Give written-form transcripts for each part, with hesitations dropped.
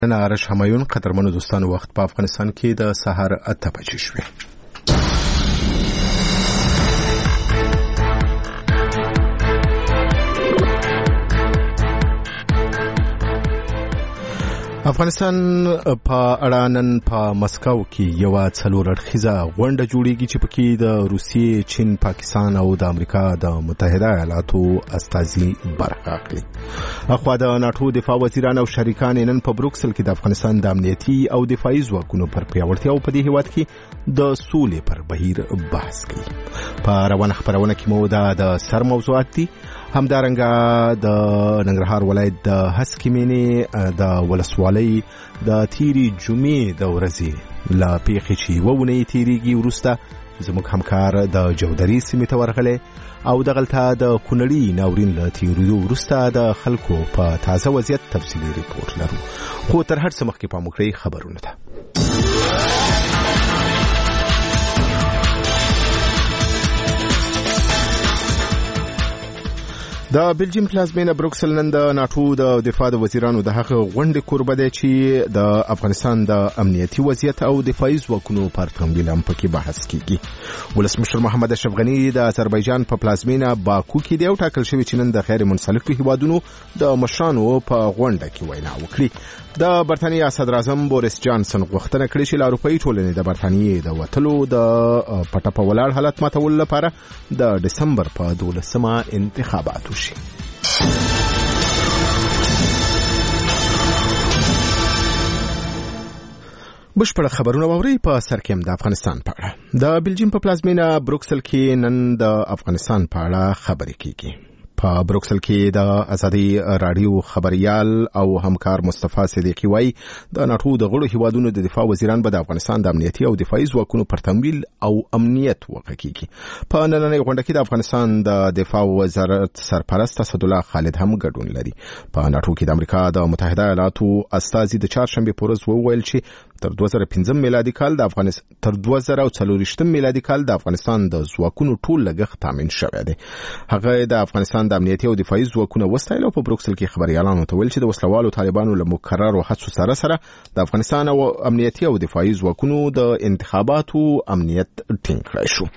نن آرش همایون قدرمنو دوستان وخت په افغانستان کې د سحر 8 بجې شوې. افغانستان په اړه نن په مسکو کې یو څلور اړخیزه غونډه جوړیږي چې پکې د روسیې، چین، پاکستان او د امریکا د متحده ایالاتو استازي برخه اخلي. اخوا د ناتو دفاع وزیران او شریکان نن په بروکسل کې د افغانستان د امنیتي او دفاعي ځواکونو پر پیاوړتیا په دې هیواد کې د سولې پر بهیر بحث کوي. په روانه خبرونه کې مو د سر موضوعات دي. همدارنګه د ننګرهار ولایت د هسکې مینې د ولسوالۍ د تیری جمعې د ورځې لا پیښې چې وونه تیریږي وروسته زموږ همکار د جودري سیمې ته ورغلی او دغلته د کونړي ناورین له تیریدو وروسته د خلکو په تازه وضعیت تفصیلي ریپورت لرو. خو تر هر څه مخکې پام وکړئ خبرونه ته. د بلجیم پلازمینه بروکسل نن د ناتو د دفاع د وزیرانو د هغه غونډې کوربه دی چې د افغانستان د امنیتي وضعیت او دفاعي ځواکونو پر تمویل هم پکې بحث کیږي. ولسمشر محمد اشرف غنی د آذربایجان په پلازمینه باکو کې دی او ټاکل شوی چې نن د غیر منسلکو هیوادونو د مشرانو په غونډه کې وینا وکړي. د برتانیې صدر اعظم بوریس جانسن غوښتنه کړې چې له اروپایي ټولنې د برتانیې د وتلو د پټه په ولاړ حالت ماتولو لپاره د دسمبر په 12 انتخابات وشي. بشپړ خبرونه ووري په سرکم د افغانستان په اړه. د بلجیم په پلازمینه بروکسل کې نن د افغانستان په اړه خبرې کیږي. په بروکسل کې د ازادي رادیو خبريال او همکار مصطفی صدیقی وای د ناتو د غړو هیوادونو د دفاع وزیران به د افغانستان د امنیتي او دفاعي ځواکونو پر تمویل او امنیت وکړي. په نننۍ غونډه کې د افغانستان د دفاع وزارت سرپرست اسد الله خالد هم ګډون لري. په ناتو کې د امریکا د متحده ایالاتو استازي د چهارشنبه په ورځ وویل چې تر 2015 میلادي کال د افغانستان تر 2024 میلادي کال د افغانستان د ځواکونو ټول لګښت تامین شوی دی. هغه د افغانستان د امنیتي او دفاعي ځواکونو وستایل او په بروکسل کې خبريالانو ته ویل چې د وسلوالو طالبانو له مکررو حدسو سره د افغانستان او امنیتي او دفاعي ځواکونو د انتخاباتو امنیت ټینګ کړی شو.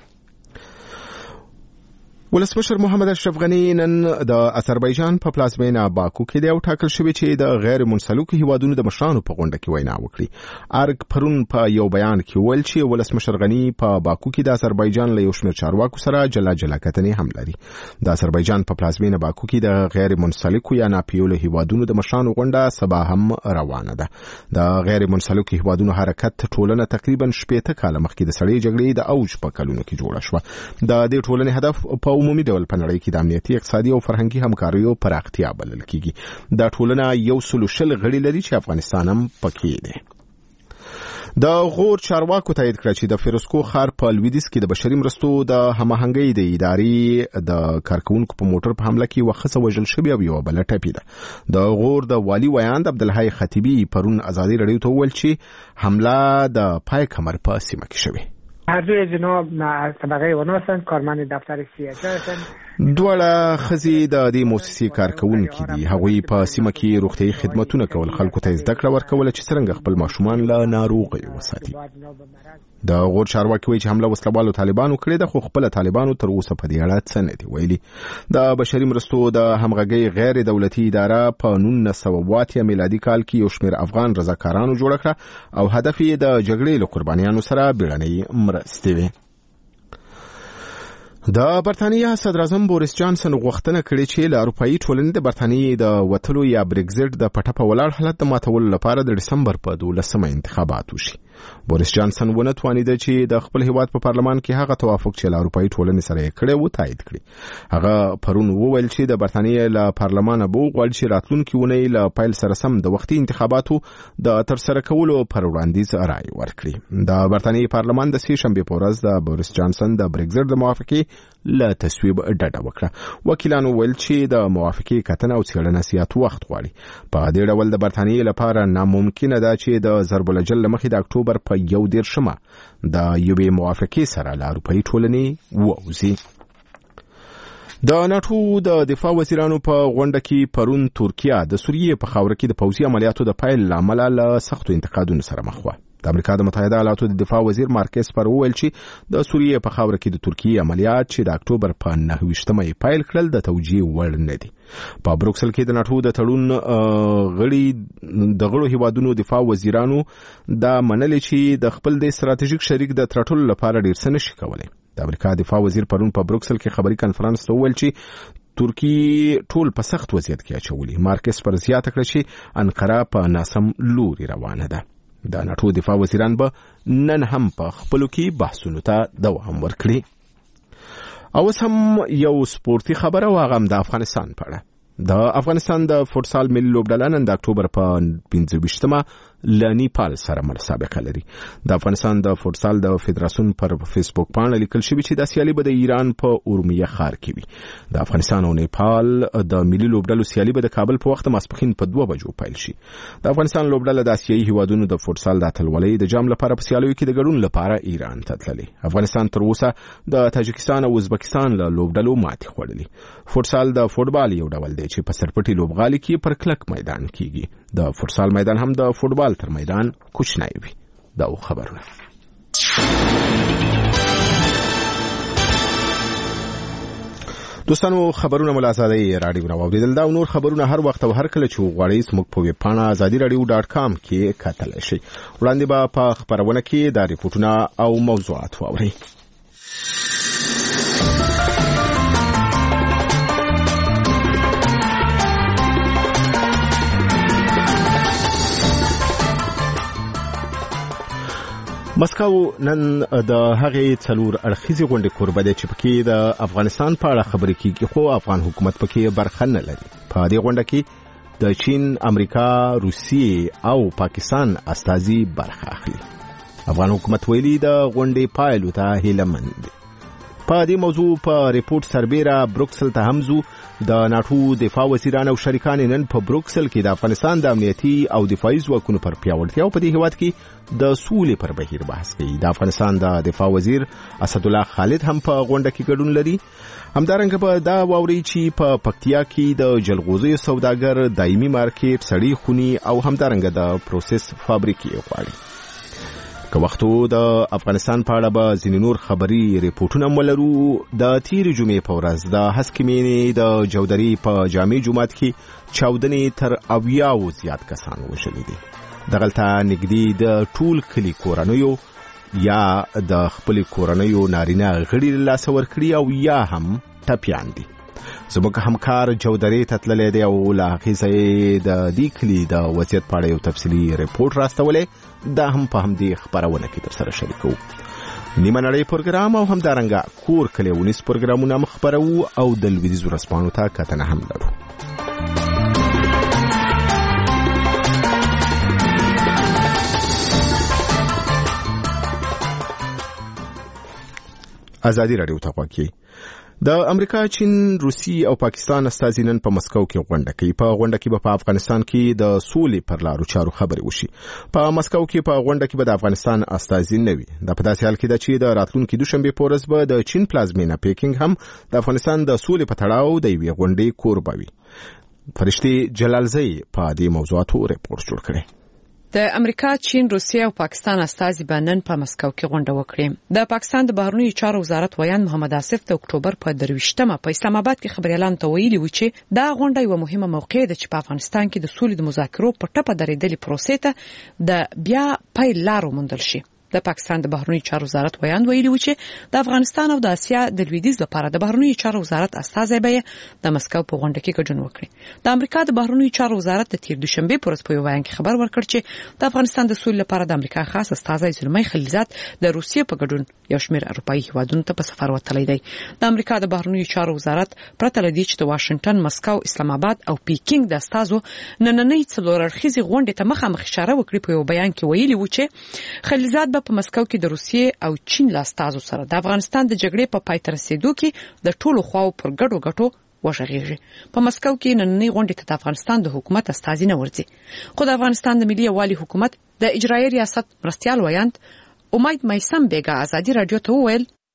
ولسمشر محمد اشرف غنی نن د آذربایجان په پلازمینه باکو کې دی او ټاکل شوی چې د غیر منسلکو هیوادونو د مشرانو په غونډه کې وینا وکړي. ارګ پرون په یو بیان کې ویل چې ولسمشر غنی په باکو کې د آذربایجان له یو شمېر چارواکو سره جلا کتنې هم لري. د آذربایجان په پلازمینه باکو کې د غیر منسلکو یا ناپیولو هیوادونو د مشرانو غونډه سبا هم روانه ده. د غیر منسلکو هیوادونو حرکت ټولنه تقریبا 80 کال مخکې د سړې جګړې د اوج په کلونو کې جوړه شوه. د دې ټولنې هدف په عمومي ډول په نړۍ کې د امنیتي، اقتصادي او فرهنګي همکاریو پراختیا بلل کیږي. دا ټولنه یو سلوشل غړي لري چې افغانستان هم پکې دی. د غور چارواکو تایید کړ چې د فیروزکو ښار په لویدیځ کې د بشري مرستو د هماهنګۍ د ادارې د کارکونکو په موټر په حمله کې وخصه وژل شوی او یو بل ټپي ده. د غور د والی ویاند عبدالحی خطیبی پرون ازادي رادیو ته ویل چې حمله د پای کمر په سیمه کې شوه. هر دوی جناب طبقه وناسن کارمند دفتر سیاست هستن. دوړه خزي د دې مؤسسې کارکونکي دي. هغوی په سیمه کې روغتيایي خدماتونه کول، خلکو ته زده کړه ورکول چې څنګه خپل ماشومان له ناروغۍ وساتي. د غور چارواکي وایي چې حمله وسلوالو طالبانو کړې ده، خو خپل طالبانو تر اوسه په دې اړه څه نه دي ویلي. د بشري مرستو د همغږۍ غیر دولتي اداره په 1980 میلادي کال کې یو شمېر افغان رضاکارانو جوړ کړ او هدف یې د جګړې له قربانیانو سره بیړنۍ مرستې وي. د برتانیې صدر اعظم بوریس جانسن غوښتنه کړې چې له اروپایي ټولنې د برتانیې د وتلو یا بریگزټ د پټه په ولاړ حالت د ماتولو لپاره د دسمبر په 12 انتخابات وشي. بوریس جانسن ونه توانید چې د خپل هیواد په پارلمان کې هغه توافق چې له اروپایي ټولنې سره یې کړی و تایید کړي. هغه پرون وویل چې د برتانیې له پارلمانه به غواړي چې راتلونکي ونې له پیل سره سم د وختي انتخاباتو د ترسره کولو پر وړاندیز رائے ورکړي. د برتانیې پارلمان د سې شنبې په ورځ د بوریس جانسن د بریگزټ د موافقې له تصویب ډډه وکړه. وکیلانو ویل چې د موافقې کتنه او څېړنه زیات وخت غواړي. په دې ډول د برتانیې لپاره ناممکنه ده چې د ضرب الجل مخې د اکتوبر په 11 د یوې موافقې سره له اروپایي ټولنې ووځي. د ناتو د دفاع وزیرانو په غونډه کې پرون ترکیه د سوریې په خاوره کې د پوځي عملیاتو د پیل لامل له سختو انتقادونو سره مخ وه. د امریکا د متحده ایالاتو د دفاع وزیر مارکس پر وویل چې د سوریې په خاوره کې د ترکیې عملیات چې د اکتوبر په 9 پیل کړل د توجیه وړ نه دي. په بروکسل کې د ناتو د تړون غړو هیوادونو دفاع وزیرانو دا منل چې د خپل د استراتیژیک شریک د ترټولو لپاره ډیر څه نشي کولای. د امریکا دفاع وزیر پرون په بروکسل کې خبري کانفرنس ته وویل چې ترکیه ټول په سخت وضعیت کې اچولي. مارکس پر زیاته کړ چې انقره په ناسم لوري روانه ده. د ناتو دفاع وزیران به نن هم په خپلو کې بحثونو ته دوام ورکړي. اوس هم یو سپورتي خبره واغم د افغانستان په اړه. د افغانستان د فوتسال ملي لوبډله نن د اکتوبر په 25 له نیپال سره مسابقه لري. د افغانستان د فوتسال د فدراسیون پر فیسبوک باندې لیکل شوی چې د سیالي به د ایران په اورمیه ښار کې وي. د افغانستان او نیپال د ملي لوبډلو سیالي به د کابل په وخت ماسپښین په 2 بجو پیل شي. د افغانستان لوبډله د آسیایي هیوادونو د فوتسال د اتلولۍ د جام لپاره په سیالیو کې د ګډون لپاره ایران ته تللی. افغانستان تر اوسه د تاجکستان او ازبکستان له لوبډلو ماتې خوړلې. فوتسال د فوټبال یو ډول دی چې په سرپټي لوبغالي کې پر کلک میدان کیږي. د فوتسال میدان هم د فوټبال تر میدان کوچنی وي. دا خبرونه. دوستانو خبرونه ملازمي رادیو راوړل دا نور خبرونه هر وخت او هر کله چې غواړئ زموږ په ویب پاڼه azadiradio.com کې کتلی شئ. وړاندې به په خبرونه کې دا ریپورتونه او موضوعات واورئ. مسکو نن د هغې 4 اړخیزې غونډې کوربه دی چې پکې د افغانستان په اړه خبرې کیږي، خو افغان حکومت پکې برخه نه لري. په دې غونډه کې د چین، امریکا، روسیې او پاکستان استازي برخه اخلي. افغان حکومت ویلي د غونډې پایلو ته هیله مند دی. په دې موضوع په ریپورت سربیره بروکسل ته همزو د ناتو دفاع وزیران او شریکان نن په بروکسل کې د افغانستان د امنیتي او دفاعي ځواکونو پر پیاوړتیا په دې هیواد کې د سولې پر بهیر بحث کوي. د افغانستان د دفاع وزیر اسد الله خالد هم په غونډه کې ګډون لري. همدارنګه په دا واوري چې په پکتیا کې د جلغوزیو سوداګر دایمي مارکیټ، سړی خونی او همدارنګه د پروسس فابریکې غواړي. که وختو د افغانستان په اړه به ځینې نور خبري ریپورتونه ولرو. د تیرې جمعې په ورځ د هسکې مینې د جودري په جامع جومات کې چاودنې تر 80 زیات کسان وژلي دي. دغلته نږدې د ټول کلي کورنیو یا د خپل کورنیو نارینه غړي له لاسه ورکړي او یا هم ټپیان دي. زموږ همکار جودري ته تللی دی او له هغې ځایه د دې کلي د وضعیت په اړه یو تفصیلي ریپورټ راستولی. دا هم په همدې خپرونه کې در سره شریکوو. نیمه نړۍ پروګرام او همدارنګه کور کلی ونیس پروګرامونه هم خپروو او د لویدیځو ورځپاڼو ته کتنه هم لرو. ازادي رادیو ته غوږ کې. د امریکا، چین، روسي او پاکستان استازي نن په مسکو کې غونډه کوي. په غونډه کې به په افغانستان کې د سولې پر لارو چارو خبرې وشي. په مسکو کې په غونډه کې به د افغانستان استازي نه وي. دا په داسې حال کې ده چې د راتلونکي دوشنبه په ورځ به د چین پلازمینه پیکینګ هم د افغانستان د سولې په تړاو د یوې غونډې کوربه وي. فرشتي جلالزی په دې موضوعاتو ریپورت جوړ کړی. د امریکا، چین، روسیې او پاکستان استازي به نن په مسکو کې غونډه وکړي. د پاکستان د بهرنیو چارو وزارت ویان محمد آصف د اکتوبر په 23 په اسلام آباد کې خبريالان ته ویلي و چې دا غونډه یو مهمه موقع ده چې په افغانستان کې د سولې د مذاکرو په ټپه درېدلې پروسې ته د بیا پیل لارو موندل شي. د پاکستان د بهرنیو چارو وزارت ویان ویلي و چې د افغانستان او د اسیا د لویدیځ لپاره د بهرنیو چارو وزارت استازي به د مسکو په غونډه کې ګډون وکړي. د امریکا د بهرنیو چارو وزارت د تیر دوشنبه پر ورځ په یو بیان کې خبر ورکړ چې د افغانستان د سولې لپاره د امریکا خاص استازي زلمي خلیلزاد د روسیې په ګډون یو شمېر اروپایي هیوادونو ته په سفر وتلی دی. د امریکا د بهرنیو چارو وزارت پرته لدی چې د واشنگټن، مسکو، اسلام آباد او پیکینګ د استازو نننۍ 4 اړخیزې غونډې ته مخامخ اشاره وکړي. په یو بیان کې ویلي و چې خلیلزاد په مسکو کې د روسیې او چین له استازو سره د افغانستان د جګړې په پای ته رسیدو کې د ټولو خواو پر ګډو ګټو وشغېږي. په مسکو کې نننۍ غونډې ته د افغانستان د حکومت استازي نه ورځي. خو د افغانستان د ملي یووالي حکومت د اجرایي ریاست مرستیال ویاند امید میسم بیګا ازادي رادیو ته وویل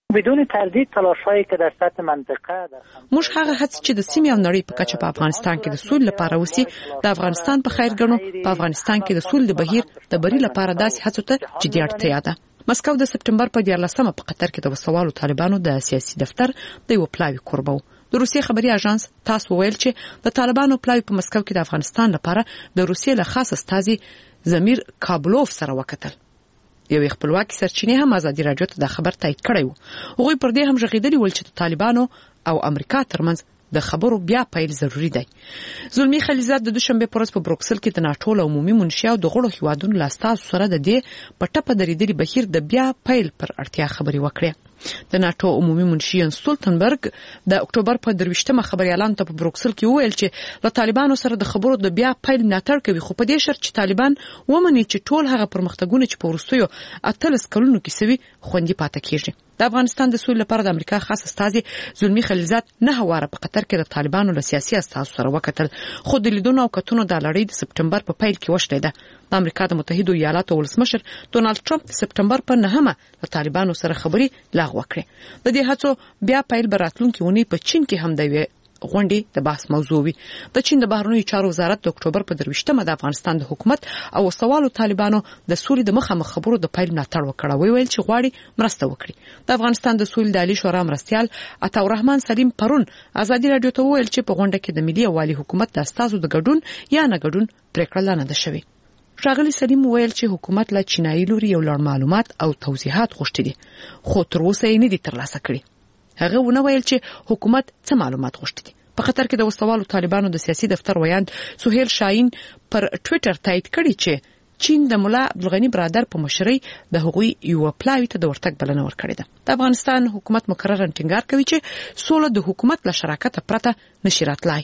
بدون تردید تلاش‌هایی که در سطح منطقه موږ هغه هڅې چې د سیمې او نړۍ په کچه په افغانستان کې د سولې لپاره وسی د افغانستان په خیر ګڼو. په افغانستان کې د سولې د بهیر د بری لپاره داسې هڅو ته جدي اړتیا ده. مسکو د سپټمبر په 14مه په قطر کې د وسوالو طالبانو د سیاسي دفتر د یو پلاوی کوربه و. د روسیې خبري اژانس تاس وویل چې د طالبانو پلاوی په مسکو کې د افغانستان لپاره د روسیې له خاص استازي زمیر کابلوف سره وکتل. یو خپلواکي سرچینې هم ازادي راډیو ته د خبر تایید کړی و. هغوی پر دې هم ژغېدلي ول چې د طالبانو او امریکا ترمنځ د خبرو بیا پیل ضروری دی. زلمی خلیزات د دوشنبه پر ورځ په بروکسل کې د ناټو له عمومي منشیا او د غړو هیوادونو له استازو سره د دې په ټپه درېدلي بهیر د بیا پیل پر اړتیا خبري وکړه. د ناټو عمومي منشي یانس سټولتنبرګ د اکتوبر په 23مه خبري اعلان ته په بروکسل کې وویل چې له طالبانو سره د خبرو د بیا پیل ملاتړ کوي، خو په دې شرط چې طالبان ومني چې ټول هغه پرمختګونه چې په وروستیو 18 کلونو کې سوي خوندي پاتې کیږي. د افغانستان د سولې لپاره د امریکا خاص استازي زلمی خلیزات نه واره په قطر کې د طالبانو له سیاسي استازو سره وکتل، خو د لیدونو او کتونو د لړۍ د سپټمبر په پیل کې وشلیده. د امریکا د متحده ایالاتو ولسمشر ډونالد ټرمپ د سپټمبر په 9مه له طالبانو سره خبري لغوه کړې. د دې هڅو بیا پیل براتلونکي ونی په چین کې هم دی غونډې د بحث موضوع وي. د چین د بهرنیو چارو وزارت د اکتوبر په 23مه د افغانستان د حکومت او وسوالو طالبانو د سولې د مخامخ خبرو د پیل ملاتړ وکړ. ویل چې غواړي مرسته وکړي. د افغانستان د سولې د عالی شورا مرستيال عطاالرحمن سلیم پرون ازادي راډیو ته ویل چې په غونډه کې د ملي والي حکومت د استازو د ګډون یا نه ګډون پریکړه لانه ده شوې. ښاغلي سلیم ویل چې حکومت له چینایي لوري یو لړ معلومات او توضیحات غوښتي دي، خو تر اوسه یې نه دي ترلاسه کړي. هغه ونه ویل چې حکومت څه معلومات غوښتي دي. په قطر کې د وسوالو طالبانو د سیاسي دفتر ویاند سهیل شاهین پر ټوئیټر تایید کړی چې چین د مولا عبدالغنی برادر په مشرۍ د هغوی یو پلاوی ته د ورتګ بلنه ورکړې ده. د افغانستان حکومت مکرر ټینګار کوي چې سوله د حکومت له شراکت پرته نشي راتلای.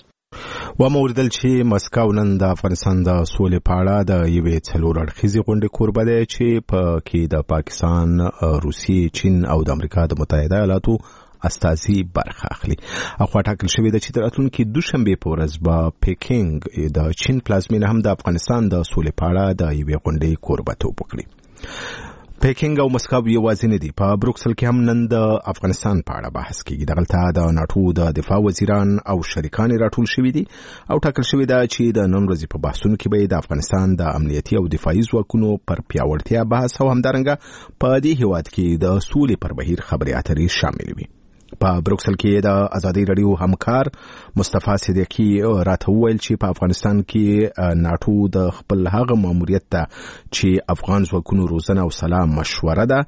و موردل چې مسکو نن د افغانستان د سولې په اړه د یوې څلور اړخیزې غونډې کوربه دی چې په کې د پاکستان، روسیې، چین او د امریکا د متحده ایالاتو استازي برخه اخلي. اخوا ټاکل شوې ده چې د راتلونکي دوشنبه په ورځ به پیکینګ د چین پلازمینه هم د افغانستان د سولې په اړه د یوې غونډې کوربتوب وکړي. پیکینګ او مسکو یوازې نه دي، په بروکسل کې هم نن د افغانستان په اړه بحث کیږي. دغلته د ناټو د دفاع وزیران او شریکان راټول شوي دي او ټاکل شوې ده چې د نن ورځې په بحثونو کې به د افغانستان د امنیتي او دفاعي ځواکونو پر پیاوړتیا بحث او همدارنګه په دې هیواد کې د سولې پر بهیر خبرې اترې شامل وي. په بروکسل کې د ازادي راډیو همکار مصطفی صدیقی راته وویل چې په افغانستان کې ناټو د خپل هغه ماموریت ته چې افغان ځواکونو روزنه او سلام مشوره ده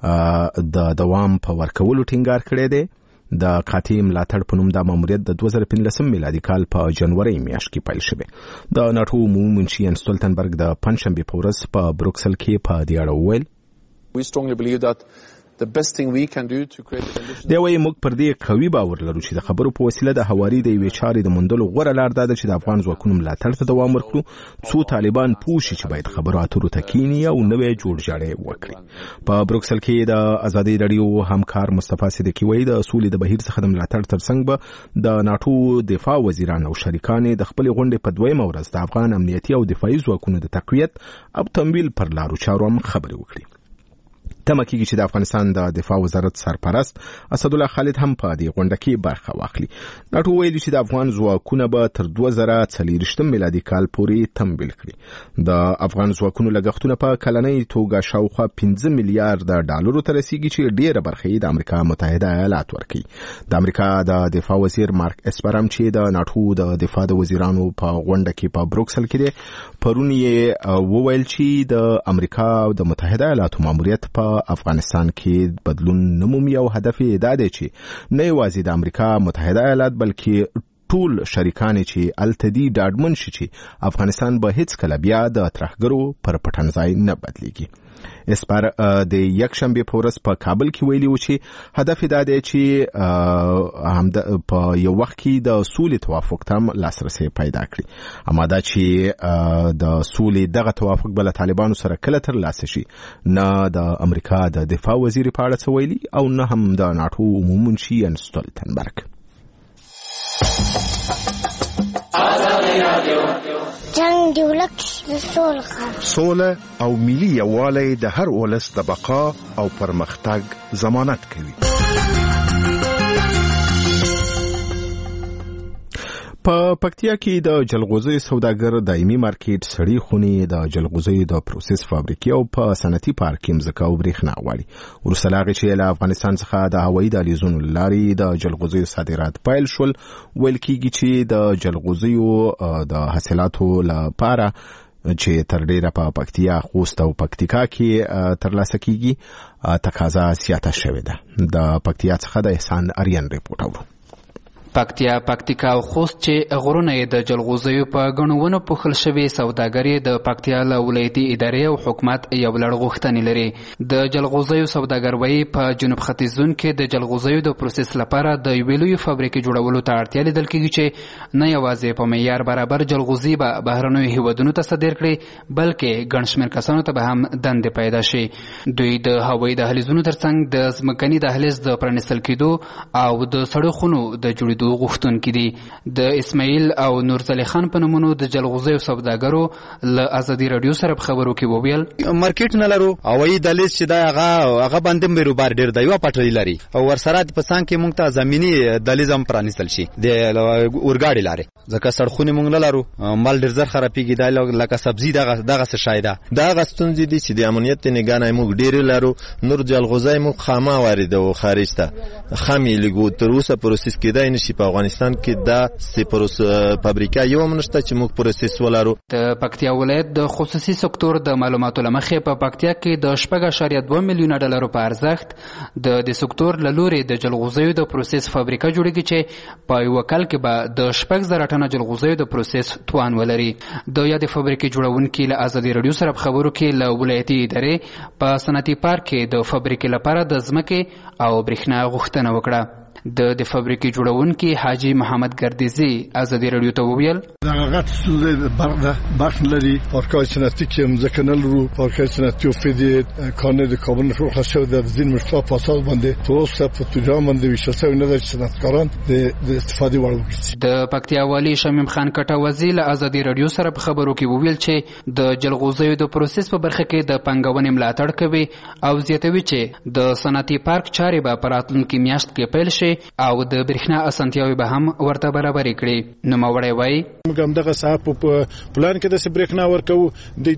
د دوام په ورکولو ټینګار کړی دی. د قاطع ملاتړ په نوم د ماموریت د 2015 میلادي کال په جنوري میاشت کې پیل شوی. د ناټو عمومي منشي یانس سټولتنبرګ د پنځشنبه په ورځ په بروکسل کې په دې اړه وویل We strongly believe that the best thing we can do to create the conditions. دا وایي موږ پر دې قوي باور لرو چې د خبرو په وسیله د هواري د یوې چارې د موندلو غوره لار ده چې د افغان ځواکونو ملاتړ ته دوام ورکړو، څو طالبان پوه شي چې باید خبرو اترو ته کینی او نوې جوړجاړی وکړي. په بروکسل کې د ازادي راډیو همکار مصطفی صدیقی وایي د سولې د بهیر څخه د ملاتړ ترڅنګ به د ناټو دفاع وزیران او شریکان د خپل غونډې په دویمه ورځ د افغان امنیتي او دفاعي ځواکونو د تقویت او تمویل پر لارو چارو هم خبرې وکړي. تمه کېږي چې د افغانستان د دفاع وزارت سرپرست اسدالله خالد هم په دې غونډه کې برخه واخلي. ناټو ویلي چې د افغان ځواکونه به تر 2040 میلادي کال پورې تمویل کړي. د افغان ځواکونو لګښتونه په کلنۍ توګه شاوخوا 15 میلیارډ ډالرو ته رسیږي چې ډېره برخه یې د امریکا متحده ایالات ورکوي. د امریکا د دفاع وزیر مارک اسپرم چې د ناټو د دفاع د وزیرانو په غونډه کې په بروکسل کې پرون یې وویل چې د امریکا او د متحده ایالاتو ماموریت په افغانستان کې بدلون نمومي او هدف یې دا دی چې نه یوازې د امریکا متحده ایالات بلکې ټول شریکان چې التدی ډاډمن شي چې افغانستان به هیڅ کله بیا د ترهګرو پر پټنځای نه بدلیږي. اسپر د یک شنبه په ورځ په کابل کې ویلي و چې هدف دا دی چې په یو وخت کې د سولې توافق ته لاسرسي پیدا کړي. اما دا چې د سولې دغه توافق بل طالبانو سره کله تر لاسه شي، نه د امریکا د دفاع وزیر په اړه څه ویلي او نه هم د ناټو عمومي منشي یانس سټولتنبرګ. جنگ دی ولک سوله او ملي یووالی د هر ولس د بقا او پرمختګ ضمانت کوي. په پکتیا کې د جلغوزیو سوداګر دایمي مارکیټ سړی خونی د جلغوزیو د پروسس فابریکې او په صنعتي پارک کې مځکه او برېښنا غواړي. وروسته له هغې چې له افغانستان څخه د هوایي دهلیزونو له لارې د جلغوزیو صادرات پیل شول، ویل کېږي چې د جلغوزیو د حاصلاتو لپاره چې تر ډیره په پکتیا، خوست او پکتیکا کې ترلاسه کیږي تقاضا زیاته شوې ده. د پکتیا څخه د احسان اریان ریپورت اورو. پکتیا، پکتیکا او خوست چې غرونه د جلغوزیو په غنونه پوښل شوی سوداګري د پکتیا له ولایتي ادارې او حکومت یو لړ غوښتنې لري. د جلغوزیو سوداګروي په جنوب ختیځ زون کې د جلغوزیو د پروسس لپاره د یوې لویې فابریکې جوړولو ته اړتیا لیدل کېږي چې نه یوازې په معیار برابر جلغوزي به بهرنیو هیوادونو ته صادر کړي، بلکې ګڼ شمېر کسانو ته به هم دندې پیدا شي. دوی د هوایي دهلیزونو ترڅنګ د ځمکني دهلیز د پرانیستل کېدو او د سړو خونو د جوړېدو غوښتونکي دي. د اسماعیل او نورزلی خان په نومونو د جلغوزیو سوداګرو له ازادي رادیو سره په خبرو کې وویل مارکیټ نه لرو، هوایي دهلیز چې دا هغه باندې بیروبار ډیر دی، یوه پټلۍ لري او ورسره په څنګ کې موږ ته زمینی دهلیز هم پرانیستل شي د اورګاډي لارې، ځکه سړکونه موږ نه لرو، مال ډیر زر خرابېږي، دا لکه سبزي دغه څه شی ده. دغه ستونزې دي چې د امنیت نگاه نه موږ ډېرې لرو. نور جلغوزی موږ خامه واردوو خارج ته، خامې لږو تر اوسه پروسس کېدای نشي. په افغانستان کې دا فابریکه یو هم نشته چې موږ پروسس ولرو. د پکتیا ولایت د خصوصي سکتور د معلوماتو له مخې په پکتیا کې د 4.2 میلیونه ډالرو په ارزښت د دې سکتور له لورې د جلغوزیو د پروسس فابریکه جوړېږي چې په یوه کال کې به د 6,000 ټنه جلغوزیو د پروسس توان ولري. د یادې فابریکې جوړونکي له ازادي رادیو سره په خبرو کې له ولایتي ادارې په صنعتي پارک کې د فابریکې لپاره د ځمکې او برېښنا غوښتنه وکړه. د فابریکې جوړونکي حاجي محمد ګردیزي ازادي رادیو ته وویل دغه غټ ستونزه برق لري، پارکای صنعتي کې مځکه نه لرو، پارکای صنعتي فدی کانه د کاربن فروخته شوی د ځین مشکلات په اساس باندې تر اوسه په تجارت باندې ویشل شوی نه دی چې صنعتکاران د استفادې وړ وګرځي. د پکتیا والي شمیم خان کټوازي له ازادي رادیو سره په خبرو کې وویل چې د جلغوزیو د پروسس په برخه کې د پنګونې ملاتړ کوي او زیاتوي چې د صنعتي پارک چارې به په راتلونکي میاشت کې پیل شي او د برېښنا اسانتیاوې به هم ورته برابرې کړي. نوموړی وایي موږ همدغه ساعت په پلان کې داسې برېښنا ورکوو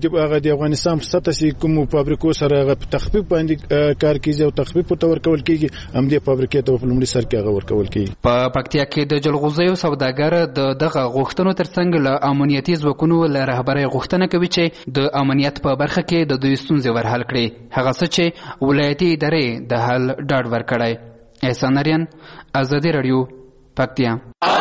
د افغانستان په سطحه چې کومو فابریکو سره هغه په تخفیف باندې کار کیږي او تخفیف ورته ورکول کیږي، همدې فابریکې ته په لومړي سر کې هغه ورکول کیږي. په پکتیا کې د جلغوزیو سوداګر دغه غوښتنو ترڅنګ له امنیتي ځواکونو له رهبرۍ غوښتنه کوي چې د امنیت په برخه کې د دوی ستونزې ورحل کړي، هغه څه چې ولایتي ادارې د حل ډاډ ورکړی. احسان اریان، ازادي رادیو، پکتیا.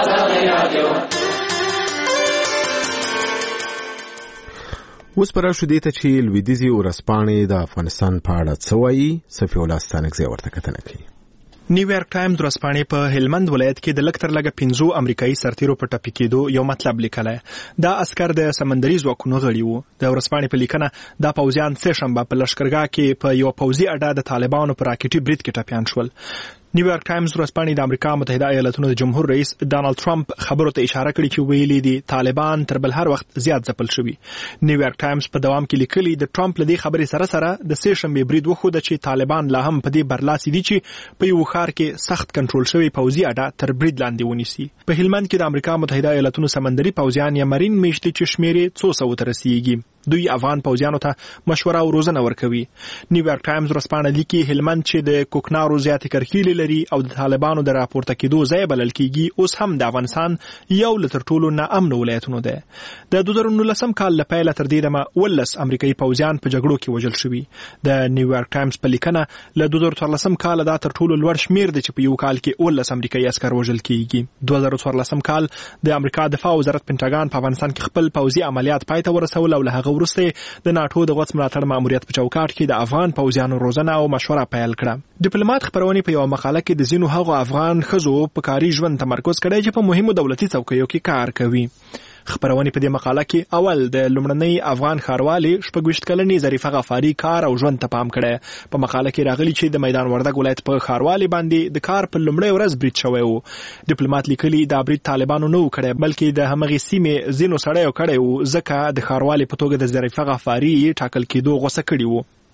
اوس پر شو دې ته چې لویدیځي ورځپاڼې د افغانستان په اړه څه وایي. صفي الله ستانکزی ورته کتنه کوي. نیویارک ټایمز ورځپاڼې په هلمند ولایت کې د لږ تر لږه 15 امریکایي سرتیرو په ټپي کېدو یو مطلب لیکلی. دا عسکر د سمندري ځواکونو غړي وو. د ورځپاڼې په لیکنه دا پوځیان سه شنبه په لښکرګاه کې په یو پوځي اډه د طالبانو په راکټي برید کې ټپیان شول. نیویارک ټایمز ورځپاڼې د امریکا متحده ایالاتونو د جمهور رئیس ډانلډ ټرمپ خبرو ته اشاره کړې چې ویلي دي طالبان تر بل هر وخت زیات ځپل شوي. نیویارک ټایمز په دوام کې لیکلي د ټرمپ له دې خبرې سره سره د سه شنبې برید وښوده چې طالبان لا هم په دې برلاسي دي چې په یو ښار کې سخت کنټرول شوی پوځي اډه تر برید لاندې ونیسي. په هلمند کې د امریکا متحده ایالاتونو سمندري پوځیان یا مرین میشتي چې شمېر یې 200 ته رسیږي. دوی افغان پوځیانو ته مشوره او روزنه ورکوي. نیویارک ټایمز ورځپاڼه لیکي هلمند چې د کوکنارو زیاتې کرکیلې لري او د طالبانو د راپورته کېدو ځای بلل کېږي، اوس هم د افغانستان یو له تر ټولو ناامن ولایتونو دی. د 2019 کال له پیله تر دې دمه 19 امریکایي پوځیان په جګړو کې وژل شوي. د نیویارک ټایمز په لیکنه له 2014 کال دا تر ټولو لوړ شمیر دی چې په یو کال کې 19 امریکایي عسکر وژل کېږي. 2014 کال د امریکا دفاع وزارت پنټاګان په افغانستان کې خپل پوځي عملیات پای ته ورسول او له هغه وروسته د ناتو د غوڅ ملاتړ ماموریت په چوکاټ کې د افغان پوځیانو روزنه او مشوره پیل کړه. ډیپلوماټ خبرونه په یو مقاله کې د ځینو هغو افغان ښځو په کاري ژوند تمرکز کړی چې په مهمو دولتي څوکیو کې کار کوي. خبرونه په دې مقاله کې اول د لومړنۍ افغان ښاروالي 26 کلنې ظریفه غفاري کار او ژوند ته پام کړی. په مقاله کې راغلي چې د میدان وردګ ولایت په ښاروالي باندې د کار په لومړۍ ورځ برید شوی و. ډیپلوماټ لیکلي دا برید طالبانو نه و کړی بلکې د همغې سیمې ځینو سړیو کړی و ځکه د ښاروالي په توګه د ظریفه غفاري ټاکل کېدو غوسه کړي وو.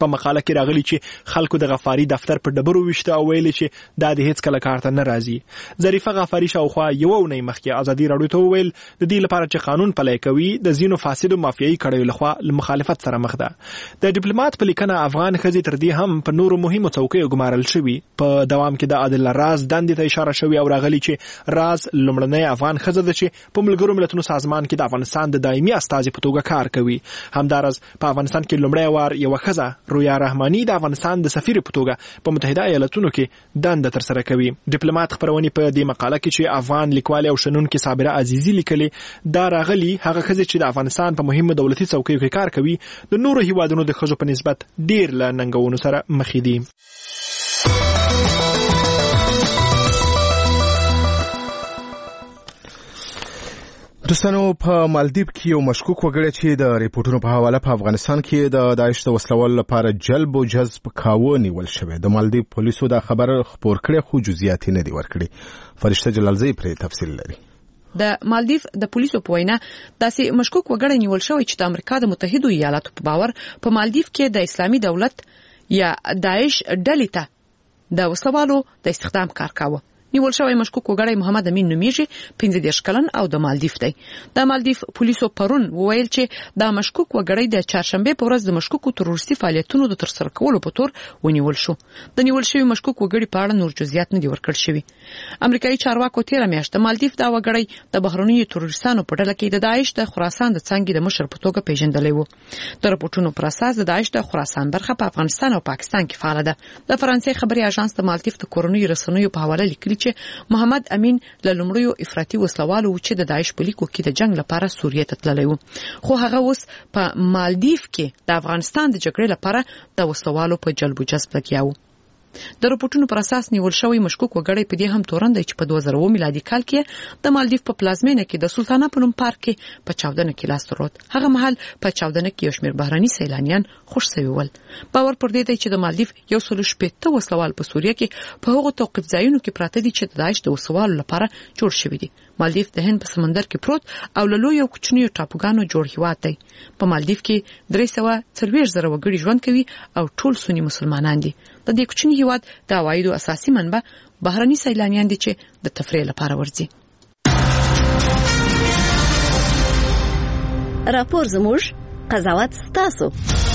په مقاله کې راغلي چې خلکو د غفاري دفتر په ډبرو وشته او ویلي چې دا د هیڅ کله کار ته نه راځي. ظریفه غفاري شاوخوا یو اونۍ مخکې ازادي راډیو ته وویل د دې لپاره چې قانون پلی کوي د ځینو فاسدو مافیایي کړیو لخوا له مخالفت سره مخ ده. د ډیپلوماټ په لیکنه افغان ښځې تر دې هم په نورو مهمو څوکیو ګمارل شوي. په دوام کې د عادل راز دندې ته اشاره شوې او راغلي چې راز لومړنۍ افغان ښځه ده چې په ملګرو ملتونو سازمان کې د افغانستان د دایمي استازي په توګه کار کوي. همدارس په افغانستان کې لومړی وار یو ښځه رویا رحماني د افغانستان د سفیر په توګه په متحده ایالاتونو کې دنده تر سره کوي. ډیپلوماټ خبرونه په دې مقاله کې چې افغان لیکوال او شنونکو صابره عزیزي لیکلي دا راغلي هغه ښځې چې د افغانستان په مهمه دولتي څوکیو کې کار کوي د نورو هیوادونو د ښځو په نسبت ډیر له ننګونو سره مخ دي. دوستانو په مالدیو کې یو مشکوک وګړی چې د ریپورتونو په حواله په افغانستان کې د داعش د وسلوال لپاره جلب او جذب کاوه نیول شوی. د مالدیو پولیسو دا خبر خبر کړی خو جزئیات نه دي ورکړي. فرشته جلالزی پر تفصیل لري. د مالدیو د پولیسو په وینا داسې مشکوک وګړی نیول شوی چې د امریکا د متحده ایالاتو په باور په مالدیو کې د اسلامي دولت یا داعش ډلې ته د وسلوالو د استخدام کار کاوه. نیول شوی مشکوک وګړی محمد امین نومیږي 15 کلن او د مالدیو دی. د مالدیو پولیسو پرون وویل چې دا مشکوک وګړی د چهارشنبه په ورځ د مشکوکو تروریستي فعالیتونو د ترسره کولو په تور ونیول شو. د نیول شوی مشکوک وګړي په اړه نور جزئیات نه دي ورکړل شوی. امریکایي چارواکو تیر میاشت مالدیو دا وګړی د بهرنیو تروریستانو په ډله کې د داعش د خراسان د څنګه د مشر په توګه پیژندلی وو. د راپورټونو پر اساس د داعش د خراسان برخه په افغانستان او پاکستان کې فعال ده. د فرانسې خبري اژانس د مالدیو د کورنۍ رسنیو په حواله لیکلي چې محمد امین له لومړیو افراطي وسلوالو چې د داعش په لیکو کې د جنگ لپاره سوریه ته تللی وو، خو هغه اوس په مالدیو کې د افغانستان د جګړې لپاره د وسلوالو په جلب او جذب لګیا وو. د راپورټونو پر اساس نیول شوی مشکوک وګړی په دې هم تورن دی چې په 2000 میلادي کال کې د مالدیو په پلازمینه کې د سلطانه په نوم پارک کې په چاودنه کې لاس درلود. هغه مهال په چاودنه کې یو شمېر بهراني سیلانیان خوش شوي ول. باور پر دې دی چې د مالدیو 160 وسلوال په سوریه کې په هغو توقف ځایونو کې پراته دي چې د داعش د وسوالو لپاره جوړ شوي دي. مالدیو د هند په سمندر کې پروت او له لویو کوچنیو ټاپوګانو جوړ هیواد دی. په مالدیو کې 340,000 وګړي ژوند کوي او ټول سنی مسلمانان دي. د دې کوچني هیواد د عوایدو اساسي منبع بهرني سیلانیان دي چې د تفریح لپاره ورځي. راپور زموږ قضاوت ستاسو.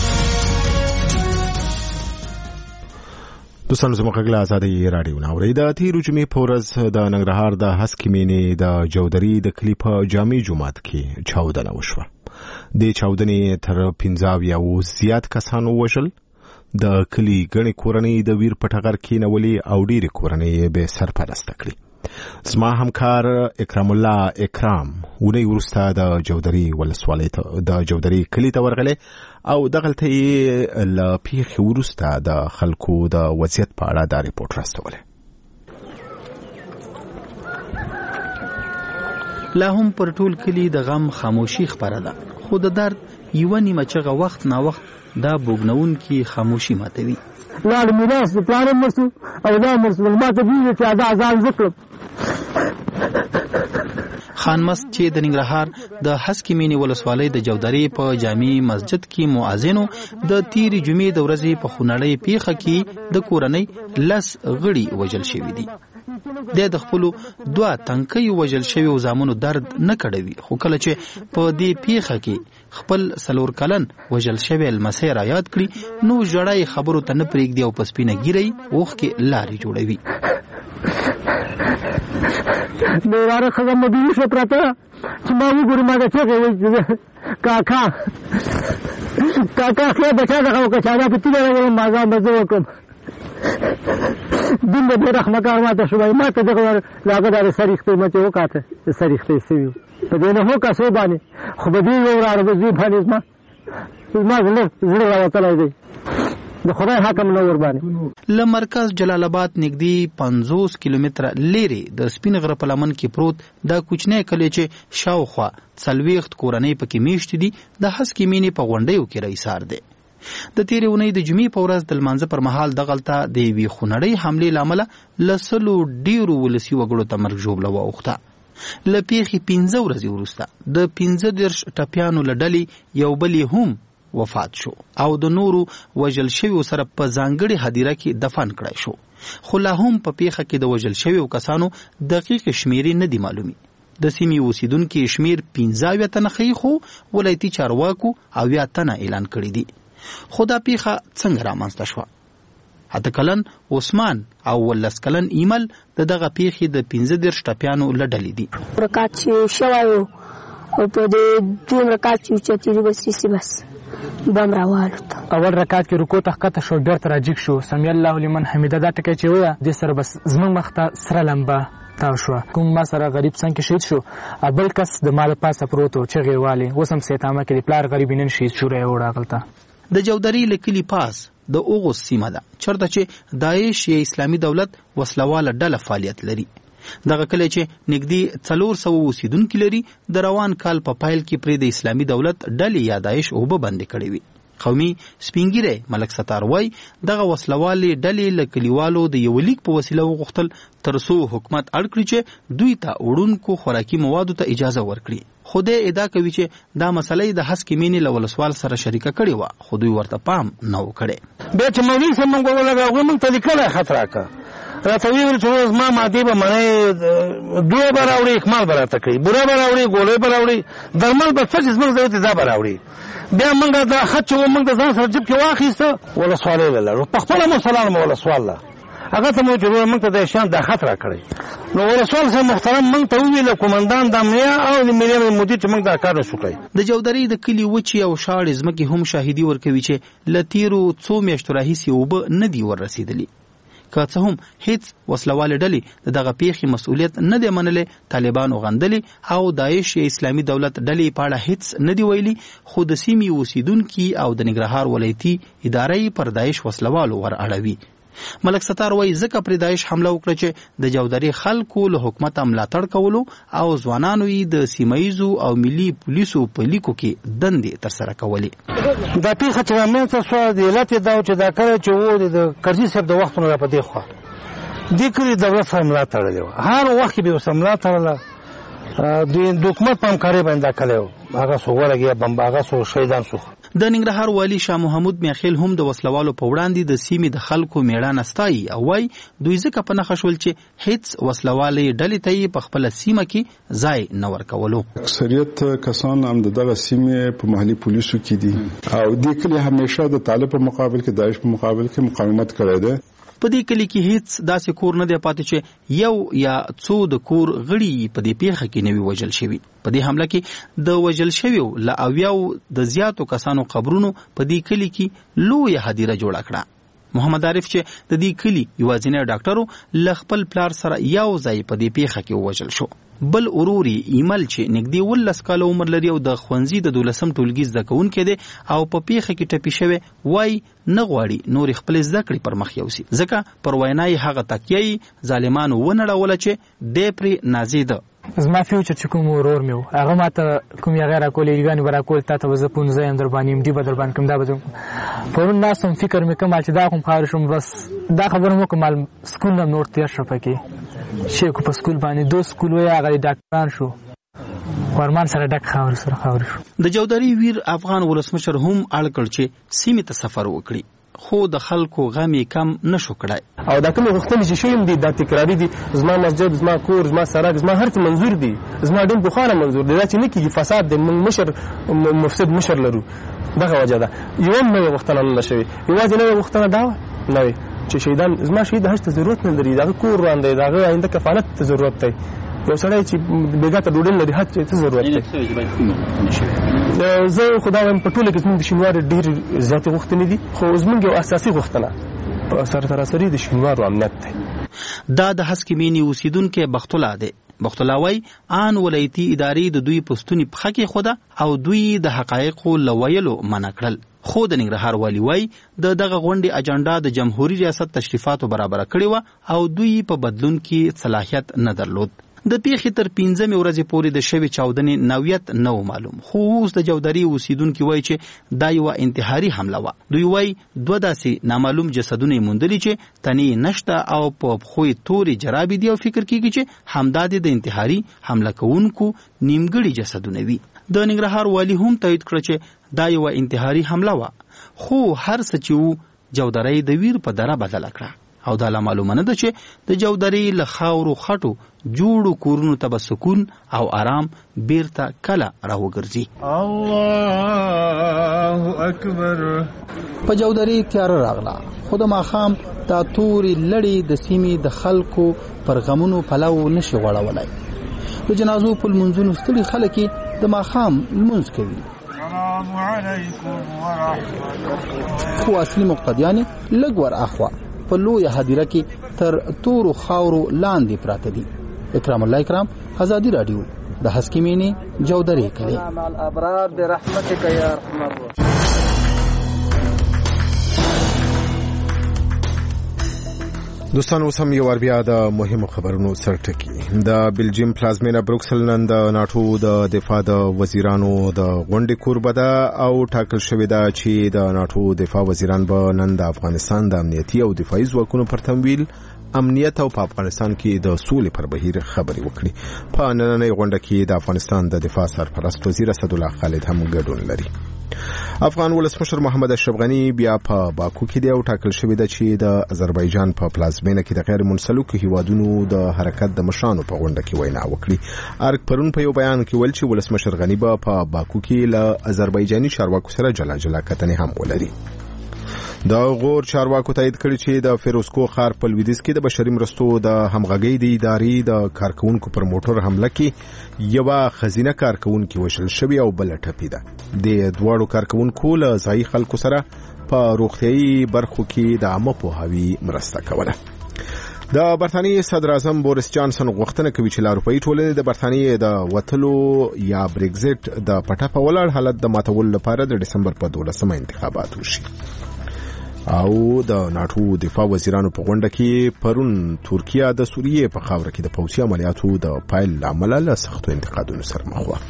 دوستانو زموږ غږ له ازادۍ راډیو نه اورئ. د تېرو جمعې په ورځ د ننګرهار د هسکې مینې د جودري د کلي په جامع جومات کې چاودنه وشوه. د چاودنې تر 15 زیات کسانو وژل. د کلی ګڼې کورنۍ د ویر په ټغر کېنولې او ډېرې کورنۍ به سرپرسته کړي. زما همکار اکرام الله اکرام ونی وروسته د جودري ولسوالۍ ته د جودري کلي ته ورغلی او دغلته یې له پیښې وروسته د خلکو د وضعیت په اړه دا ریپورټ راستولی. لا هم پر ټول کلی د غم خاموشي خپره ده، خو د درد یوه نیمه چغه وخت نا وخت دا بوګنون کی خاموشي ماتوي. لاړ میراث د پلار مرسو او دا مرسو ما ته دی چې ازان ذکر خان مست چې د ننګرهار د هسکې مینې ولسوالۍ د جودري په جامع مسجد کې مؤذنو د تیرې جمعې د ورځې په خونړۍ پیښه کې د کورنۍ 10 غړي وژل شوي دي. د خپلو 2 تنکۍ وژل شوي زامنو درد نه کړوي، خو کله چې په دې پیښه کې خپل 4 کلن وژل شوی لمسی را یاد کړي نو ژړای خبرو ته نه پرېږدي او په سپینه ګیرۍ اوښ کې لارې جوړوي. د واره ښځه مدیري شوه پرته چې ما وګورې ما د چغې وایي کاکا خیا بچا دغه وکړه چې هغه په تیږه راغلم ما ځان به زه وکړم. دومره بې رحمه کار ما ته شوی. ما ته دغه له هغه دا د سریښتۍ مچې وکاته د سریښتۍ سوي وو په دې نه هو کسو باندې، خو په دې یو واره په دې باندې زما زړه راوتلی دی. د خدای حکم نه ور باندې. له مرکز جلال آباد نږدې 50 کیلومتره لرې د سپین غره په لمن کې پروت دا کوچنی کلی چې شاوخوا 40 کورنۍ پکې میشتې دي د هسکې مینې په غونډیو کې رئیسار دی. د تیرې اونۍ د جمعې په ورځ د لمانځه پر مهال دغلته د یوې خونړۍ حملې له امله له 100 ډېرو ولسي وګړو ته مرګ ژوبله واوښته. له پیښې 15 ورځې وروسته د 15 ټپیانو له ډلې یو بل هم وفات شو او د نورو وژل شویو سره په ځانګړي هدیره کې دفن کړای شو. خو لا هم په پیښه کې د وژل شویو کسانو دقیق شمیرې نه دي معلومي. د سیمې اوسیدونکو شمیر 15 تنه خي خو ولایتي چارواکو او 10 تنه اعلان کړی دي. خو دا پیښه څنګه رامنځته شوه؟ اته کلن عثمان او ولس کلن ایمل دغه پیښې د 15 ټپیانو لړلې دي. رکعت شوایو او په دې دوه رکعت چې تیری وسې بس بم راوالته. اول رکعت کې رکوع ته ښکته شو، بیا تر راجیک شو، سمی الله لمن حمیده دا ټکی چې ویا د سره بس زمون مخته سره لمبه تاو شو. کوم ما سره غریب څنګه شهید شو، بل کس د مال پاسه پروتو چې غیواله وسم سیتامه کې پلار غریبینن شهید شو راوړاغلته. د جودری لکلی پاس د اوغوس سیمه ده چرته چې داعش یا اسلامي دولت وسلواله ډله فعالیت لري. دغه کله چې نږدې 400 اوسیدونکو لري د روان کال په پایل کې پرې د اسلامي دولت ډلې یا داعش اوبه بندي کړې وي. قومي سپینګیره ملک ستار وای دغه وسلوالې ډلې له کلیوالو د یو لیک په وسیله وغوښتل ترڅو حکومت اړ کړي چې دوی ته وړونکو خوراکي موادو ته اجازه ورکړي. خو د ادعا کوي چې دا مسلې د حسکی مینې له ولسوال سره شریکه کړي و، خو دوی ورته پام نه وکړي. به چې مولوی سم موږ ولګاو موږ ته لیکل خطر راکا راته ویل چې روز ما ماده به مړې دوه براوړي اکمال براته کوي، بوره براوړي، ګولې براوړي، درمل به څه زموږ ضرورت ځا براوړي. بیا موږ دا خط چې موږ د ځان سره جيب کې واخیسته ولسوال له په خپل مو سلام ولسوال له هغه ته مو چې موږ ته د شان د خطر کړی. نو ولسوال سره محترم موږ ته ویل کومندان د امنیه او د ملي مدیر چې موږ دا کار وشو کړی. د جودری د کلی وچی او شاړ ځمکې هم شاهدي ورکوي چې لتیرو څو میاشتو راهیسې وب نه دی ور رسیدلی. که څه هم هیڅ وسلواله ډلې دغه پیښې مسؤلیت نه دی منلې، طالبانو غندلې او داعش یا اسلامي دولت ډلې په اړه هیڅ نه دی ویلي، خو د سیمې اوسیدونکو او د ننګرهار ولایتي ادارې پر داعش وسلوالو ور اړوي. ملک ستار وای ځکه پر داعش حمله وکړه چې د جودری خلکو له حکومت ملاتړ کولو او ځوانانو یې د سیمایزو او ملي پولیسو په لیکو کې دندې ترسره کولې. دا پیښه چې رامنځته شوه د علت یې دا چې دا کله چې و د کرزي صاحب د وختونو را په دې خوا دې کړي دولت سره ملا تړلی وه، هر وخت کې به ورسره ملا تړله، د حکومت په همکارۍ باندې دا کلی و، هغه څوک ولګېد بمب، هغه څوک شهیدان شو. د ننګرهار والی شاه محمود میاخیل هم د وسلوالو په وړاندې د سیمې د خلکو میړانه ستایي او وای دوی ځکه په نښه شول چې هیڅ وسلوالې ډلې ته په خپل سیمه کې ځای نه ورکولو. اکثریت کسان هم دغه سیمې په محلي پولیسو کې دي او د کلی همیشه د طالب په مقابل کې داعش په مقابل کې مقاومت کړی دی. په دې کلی کې هیڅ داسې کور نه دی پاتې چې یو یا څو د کور غړي په دې پیښه کې نه وي وژل شوي. په دې حمله کې د وژل شویو له اویاو د زیاتو کسانو قبرونو په دې کلی کې لویه هدیره جوړه کړه. محمد عارف چې د دې کلی یوازینی ډاکټرو له خپل پلار سره یو ځای په دې پیښه کې وژل شو. بل اوروري ایمل چې نږدې 19 کال عمر لري او د ښوونځي د 12م ټولګي زده کوونکی دی او په پیښه کې ټپي شوی وای نه غواړي نور خپل زده کړې پر مخ یوسي، ځکه پر وینای هغه تکیه ظالمانو ونړوله چې دې پرې نازیده. زما فیوچر چې کوم ورور مې و هغه ماته کوم یې غیر کولې ګانې برا کول تا ته وزه پون زایم در باندې دی بدر باندې کوم دا به پرون ناسم فکر مې کوم چې دا کوم خار شم بس دا خبره مو کوم سکول نه نور تیر شو پکې شي کو په سکول باندې دو سکول وای هغه ډاکټران شو ورمان سره ډک خاور شو. د جودری ویر افغان ولسمشر هم اړ کړ چې سیمې ته سفر وکړي، خو د خلکو غمې کم نشو کړای او دا کوم غوښتنې چې شوم دي دا تکراری دي. زما مسجد، زما کور، زما سړک، زما هر څه منظور دي، زما ډېر بخاره منظور دي. دا چې نه کیږي فساد د مشر مفسد مشر لرو دغه وجه ده. یو نه غوښتنه نه شوی، یوازې نه غوښتنه دا نه وي چې شهیدان زما شهید هڅه ضرورت نه لري، دا کور وړاندې دا آینده کفالت ته ضرورت دی. یو سړی چې بیګا ته ډوډۍ لري هڅه ته ضرورت دی. زه خدای وایم په ټوله کې زموږ د شینوار ډېر زیاتې غوښتنې دي، خو زموږ یو اساسي غوښتنه په سراسري د شینوارو امنیت دی. دا د هسکې مینې اوسیدونکی بختالله دی. بختالله وای آن ولایتي ادارې د دوی پوسټونی پخه کې خوده او دوی د حقایقو لویلو منع کړل. خو د ننګرهار والی وای دغه غونډې اجنډا د جمهوریت ریاست تشریفاتو برابر کړی و او دوی په بدلون کې صلاحیت نه درلود. د پیښې تر 15 ورځې پورې د شوی چاودنې نوعیت نه و معلوم، خو اوس د جودری اوسیدونکو وایي چې دا یو انتحاري حمله و. دوی وایي دوه داسې نامعلوم جسدونه موندلي چې تنې نشته او په خوې تورې جرابې دي او فکر کیږي چې همدا د انتحاري حمله کوونکو نیمګړي جسدونه وي. د ننګرهار والي هم تایید کړ چې دا یو انتحاري حمله وه، خو هر څه چې وو جودرۍ د ویر په دره بدله کړه او دا لا معلومه نه ده چې د جودرۍ له خاورو خټو جوړو کورونو ته به سکون او آرام بیرته کله راوګرځي. الله اکبر. په جودرۍ تیاره راغله، خو د ماښام دا تورې لړۍ د سیمې د خلکو پر غمونو پلو نشي غوړولی. د جنازو په لمونځونو ستړي خلک د ماښام لمونځ کوي، خو اصلي مقتدیان لږ ور اخوا په لویه هدیره کې تر تورو خاورو لاندې پراته دي. اکرام الله اکرام، آزادی رادیو، د هسکی مینې جودرۍ کلی. دوستان اوس هم یو ور بیا د مهمو خبرونو سرټکی. د بلجیم پلازمینه بروکسل نن د ناټو د دفاع د وزیرانو د غونډې کوربه ده او ټاکل شوې ده چې د ناټو دفاع وزیران به نن د افغانستان د امنیتي او دفاعي ځواکونو پر تمویل، امنیت او په افغانستان کې د سولې پر بهیر خبرې وکړي. په نننۍ غونډه کې د افغانستان د دفاع سرپرست وزیر اسدالله خالد هم ګډون لري. افغان ولسمشر محمد اشرف غنی بیا په باکو کې دی او ټاکل شوی دی چې د آذربایجان په پلازمینه کې د غیر منسلکو هیوادونو د حرکت د مشرانو په غونډه کې وینا وکړي. ارګ پرون په یو بیان کې ویل چې ولسمشر غنی به په باکو کې له آذربایجاني چارواکو سره جلا جلا کتنې هم ولري. د غور چارواکو تایید کړی چې د فیروزکو ښار په لویدیځ کې د بشري مرستو د همغږۍ د ادارې د کارکونکو پر موټر حمله کې یو خزینه کارکونکو وشل شوی او بل ټپی ده. د دواړو کارکونکو له ځای خلکو سره په روغتيایي برخو کې د عامه پوهاوي مرسته کوله. د برتانیې صدر اعظم بوریس جانسن غوښتنه کوي چې له اروپایي ټولنې د برتانیې د وتلو یا بریگزټ د پټه په ولاړ حالت د ماتولو لپاره د دسمبر په 12 انتخابات وشي. او د ناټو دفاع وزیرانو په غونډه کې پرون ترکیه د سوریې په خاوره کې د پوځي عملیاتو د پایل لامل له سختو انتقادونو سره مخ وه.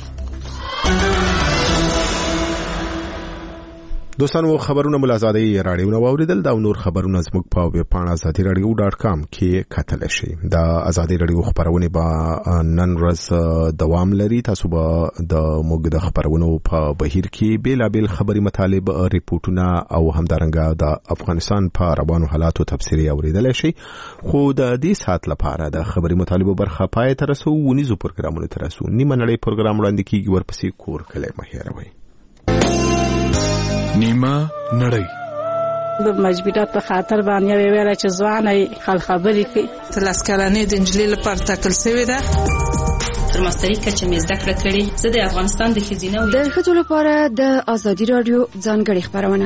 دوستانو خبرونه مل آزادی رادیو نو اوریدل دا نور خبرونه زموږ په ویب پاڼه azadiradio.com کې کتل شي. دا آزادی رادیو خبرونه به نن ورځ دوام لري. تاسو به د موږ د خبرونو په بهیر کې بیلابل خبري مطالب، ریپورتونه او همدارنګه د افغانستان په روانو حالاتو تفسیری اوریدل شي. خو د دې سات لپاره د خبري مطالب برخه پای تر رسو ونیزو پروګرامونو تر رسو نیمه نړۍ پروګرام وړاندې کیږي، ورپسې کور کله مهیروي. نیمه نړۍ د مجبورات په خاطر باندې ویل چې ځواني خل خبرې کوي. تلسکرانې د انجلۍ لپاره تکل شوی ده. تر ماستری کچه مې زده کړه کړې. زه د افغانستان د خزینه د ښځو لپاره د آزادی رادیو ځانګړي خبرونه.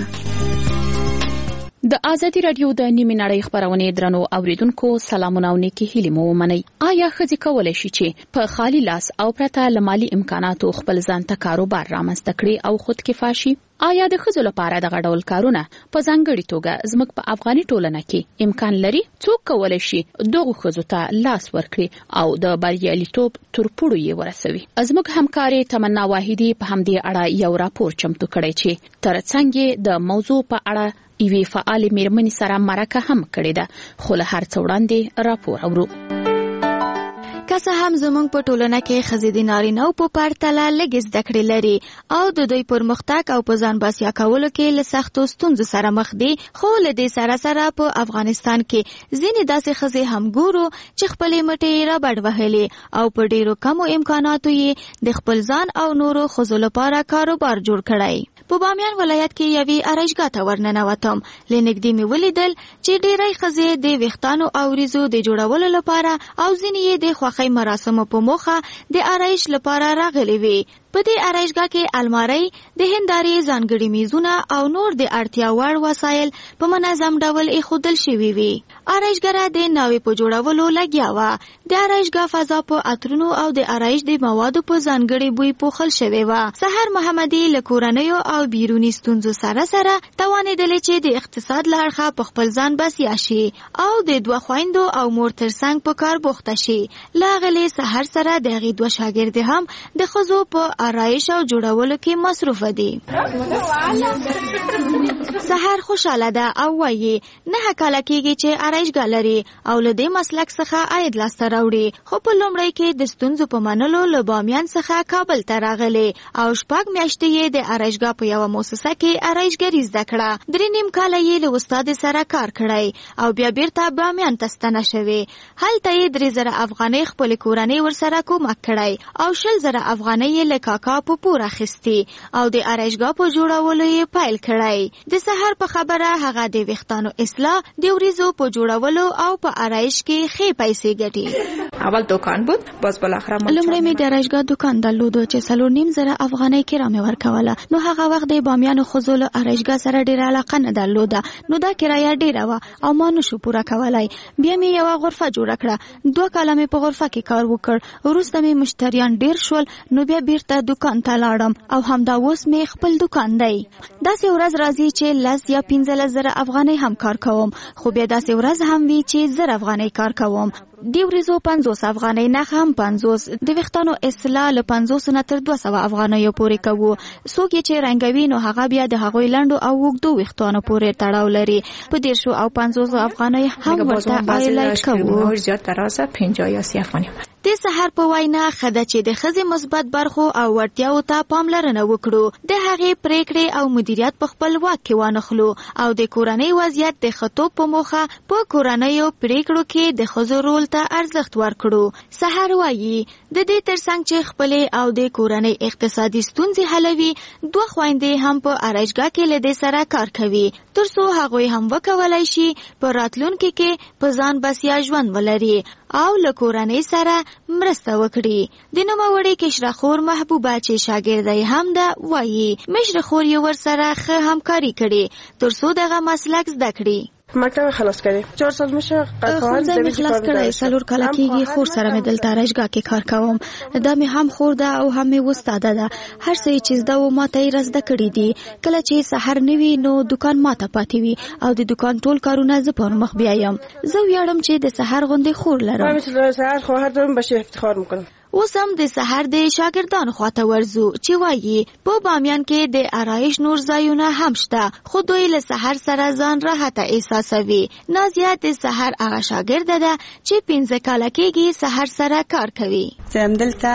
د آزادی رادیو د نیمه نړۍ خبرونه درنو اوریدونکو سلامونه او نیکی هیلې مو ومنئ. آیا ښځې کولای شي چې په خالی لاس او پرته مالي امکاناتو خپل ځان ته کاروبار رامنځته کړي او خودکفا شي؟ آیا د ښځو لپاره دغه ډول کارونه په ځانګړي توګه زموږ په افغاني ټولنه کې امکان لري؟ څوک کولای شي دغه ښځو ته لاس ورکړي او د بریالیتوب تر پوړو یې ورسوي؟ زموږ همکارې تمنا واحدي په همدې اړه یو راپور چمتو کړی چې ترڅنګ د موضوع په اړه ایوي فعال میرمنې سره مرکه هم کړې ده. خو له هر څه وړاندې راپور اورو. که څه هم زموږ په ټولنه کې ښځې د نارینه‌و په پرتله لږې زده کړې لري او د دوی پرمختګ او په ځان بسیا کولو کې له سختو ستونزو سره مخ دي، خو له دې سره سره په افغانستان کې ځینې داسې ښځې هم ګورو چې خپلې مټې رابډ وهلې او په ډېرو کمو امکاناتو یې د خپل ځان او نورو ښځو لپاره کاروبار جوړ کړی. په بامیان ولایت کې یوې آرایشګاه ته ورننوتم. له نږدې مې ولیدل چې ډېری ښځې د ویښتانو او وریځو د جوړولو لپاره او ځینې یې د خوښۍ مراسمو په موخه د آرایش لپاره راغلي وي. په دې آرایشګاه کې المارۍ، د هندارې ځانګړي میزونه او نور د اړتیا وړ وسایل په منظم ډول ایښودل شوي وي. آرایشګره د ناوې په جوړولو لګیا وه. د آرایشګاه فضا په عطرونو او د آرایش د موادو په ځانګړي بوی پوښل شوې وه. سحر محمدي له کورنیو او بیروني ستونزو سره سره توانېدلې چې د اقتصاد له اړخه په خپل ځان بسیا شي او د دوه خویندو او مور ترڅنګ په کار بوخته شي. له هغې سحر سره د هغې دوه شاګردې هم د ښځو په آرایش او جوړولو کې مصروف دي. سحر خوشاله ده او وایي 9 کاله کېږي چې آرایشګاه لري او له دې مسلک څخه عاید لاسته راوړي، خو په لومړی کې د ستونزو په منلو له بامیان څخه کابل ته راغلی او 6 میاشتې یې د آرایشګاه په یوه مؤسسه کې آرایشګري زده کړه. 3.5 کاله یې له استاد سره کار کړی او بیا بیرته بامیان ته ستنه شوې. هلته یې 3000 افغانۍ خپل کورنۍ ورسره کومک کړی او 20,000 افغانۍ یې له کاکا په پور اخیستي او د آرایشګاه په جوړولو یې پیل کړی. د سحر په خبره هغه د ویښتانو اصلاح، د وریځو په جوړولو او په آرایش کې ښې پیسې ګټي. اول دکان بود، باز بالاخره لومړی مې د آرایشګاه دکان درلودو چې 4.5 افغانۍ کرایه ورکوله. نو هغه وخت د بامیانو ښځو له آرایشګاه سره ډېره علاقه نه درلوده، نو دا کرایه ډېره وه او ما نشو پوره کولی. بیا مې یوه غرفه جوړه کړه. 2 کاله مې په غرفه کې کار وکړ. وروسته مې مشتریان ډېر شول، نو بیا بیرته دکان ته لاړم او همدا اوس مې خپل دکان دی. داسې ورځ راځي چې 10 یا 15,000 افغانۍ هم کار کوم، خو بیا داسې ورځ هم وي چې 1000 افغانۍ کار کوم. د وریځو 50 افغانۍ نه هم 50، د ویښتانو اصلاح له 50 نه تر 200 افغانیو پورې کوو. څوک چې رنګوي نو هغه بیا د هغوی لنډو او اوږدو ویښتانو پورې تړاو لري. په 150 او 50 افغانۍ هم ورته هایلایټ کوو. زیات ترازه 50 یا 30 افغانۍ. د سحر په وینا خده چې د ښځې مثبت برخو او وړتیاو ته پاملرنه وکړو، د هغې پریکړې او مدیریت په خپل واک کې وانخلو او د کورنۍ وضعیت د ښه توب په موخه په کورنیو پریکړو کې د ښځو رول ته ارزښت ورکړو. سحر وایي د دې ترڅنګ چې خپلې او د کورنۍ اقتصادي ستونزې حلوي، 2 خویندې هم په آرایشګاه کې له دې سره کار کوي ترڅو هغوی هم وکولای شي په راتلونکي کې په ځان بسیا ژوند ولري او له کورنۍ سره مرسته وکړي. د نوموړې کشرخور محبوبه چې شاګرده هم ده وایي مشرخور یې ورسره ښه همکاري کړې ترڅو دغه مسلک زده کړي. مکتب خلاص کړی 4 سال مشه ښوونځی مې خلاص کړی 4 کاله کېږي. خور سره مې دلته آرایشګاه کې کار کوم. دا مې هم خور ده او هم مې استاده ده. هر څه چې زده و ما ته یې رزده کړي دي. کله چې سحر نه وي نو دکان ماته پاتې وي او د دکان ټول کارونه زه پر مخ بیایم. زه ویاړم چې د سحر غوندې خور لرم. ما مثل سحر خواهر دارم، بشه افتخار میکنم. اوس هم د سحر د شاګردانو خواته ورځو چې وایي په بامیان کې د آرایش نور ځایونه هم شته، خو دوی له سحر سره ځان راحته احساسوي. نازیه د سحر هغه شاګرده ده چې 15 کاله کېږي سحر سره کار کوي. زه هم دلته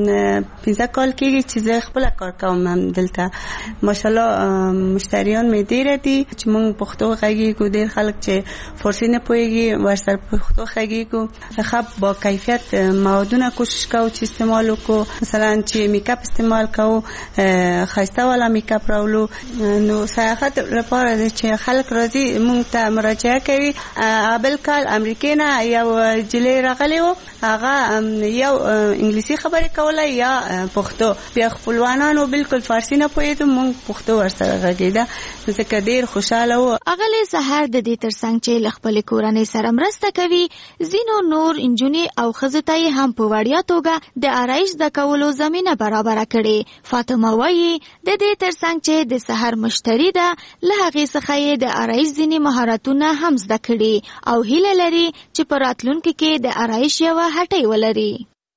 15 کال کېږي چې زه خپل کار کوم. هم دلته ماشاءالله مشتریان مې ډېر دي چې موږ پښتو غږیږو. ډېر خلک چې فارسی نه پوهېږي ورسره پښتو غږیږو. څخه با کیفیت موادونه کوشش کوو چې استعمال وکړو. مثلا چې میک اپ استعمال کوو، خسته والا میک اپ راولو. نو سیاحت لپاره چې خلک راځي موږ ته مراجعه کوي. بل کال امریکا نه یو جلی راغلی و، هغه یو انګلیسي خبرې کوله یا پښتو. بیا خپلوانانو بالکل فارسی نه پوهېدو، موږ پښتو ورسره غږېده، ځکه ډېر خوشاله و. اغلی سحر د دې ترڅنګ چې له خپلې کورنۍ سره مرسته کوي، ځینو نور انجونې او ښځو ته یې هم په وړیا توګه د آرایش زده کولو زمینه برابره کړي. فاطمه وایي د دې ترڅنګ چې د سحر مشتری ده، له هغې څخه یې د آرایش ځینې مهارتونه هم زده کړي او هیله لري چې په راتلونکي کې د آرایش یوه هټۍ ولري.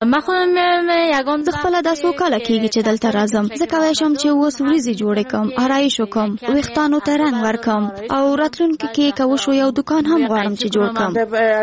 زه خپله دا 2 کاله کېږي چې دلته راځم. زه کولی شم چې اوس وریځې جوړې کړم، آرایش وکړم، ویښتانو ته رنګ ورکړم او راتلونکي کې که وشو یو دکان هم غواړم چې جوړ کړم.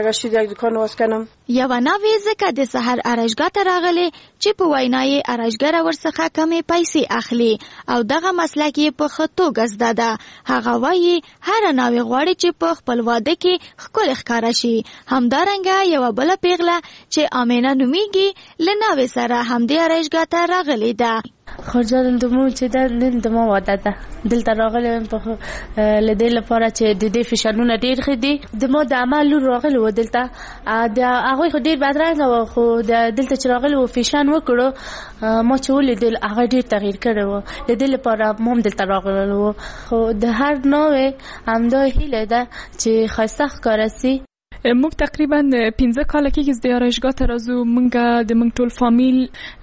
یوه ناوې ځکه د سحر آرایشګاه ته راغلې چې په وینا یې آرایشګره ورڅخه کمې پیسې اخلي او دغه مسلک یې په ښه توګه زده ده. هغه وایي هره ناوې غواړي چې په خپل واده کې ښکلې ښکاره شي. همدارنګه یوه بله پیغله چې آمینه نومیږي له ناوې سره همدې آرایشګاه ته راغلې ده. خرجان دمو چې نن د ما واده ده، دلته راغلی په له دې لپاره چې د دې فشارونه ډېر ښه دي. د ما د عمل لور راغلی و دلته، د هغوی خو ډېر بدرنګه وه، خو دلته چې راغلی و فیشن وکړو، ما چې ولیدل هغه ډېر تغییر کړی و. د دې لپاره ما هم دلته راغلی و. خو د هر ناوې همدا هیله ده چې ښایسته ښکاره سي. موږ تقریبا 15 کاله کېږي د آرایشګاه ته راځو. موږ ټول فامیل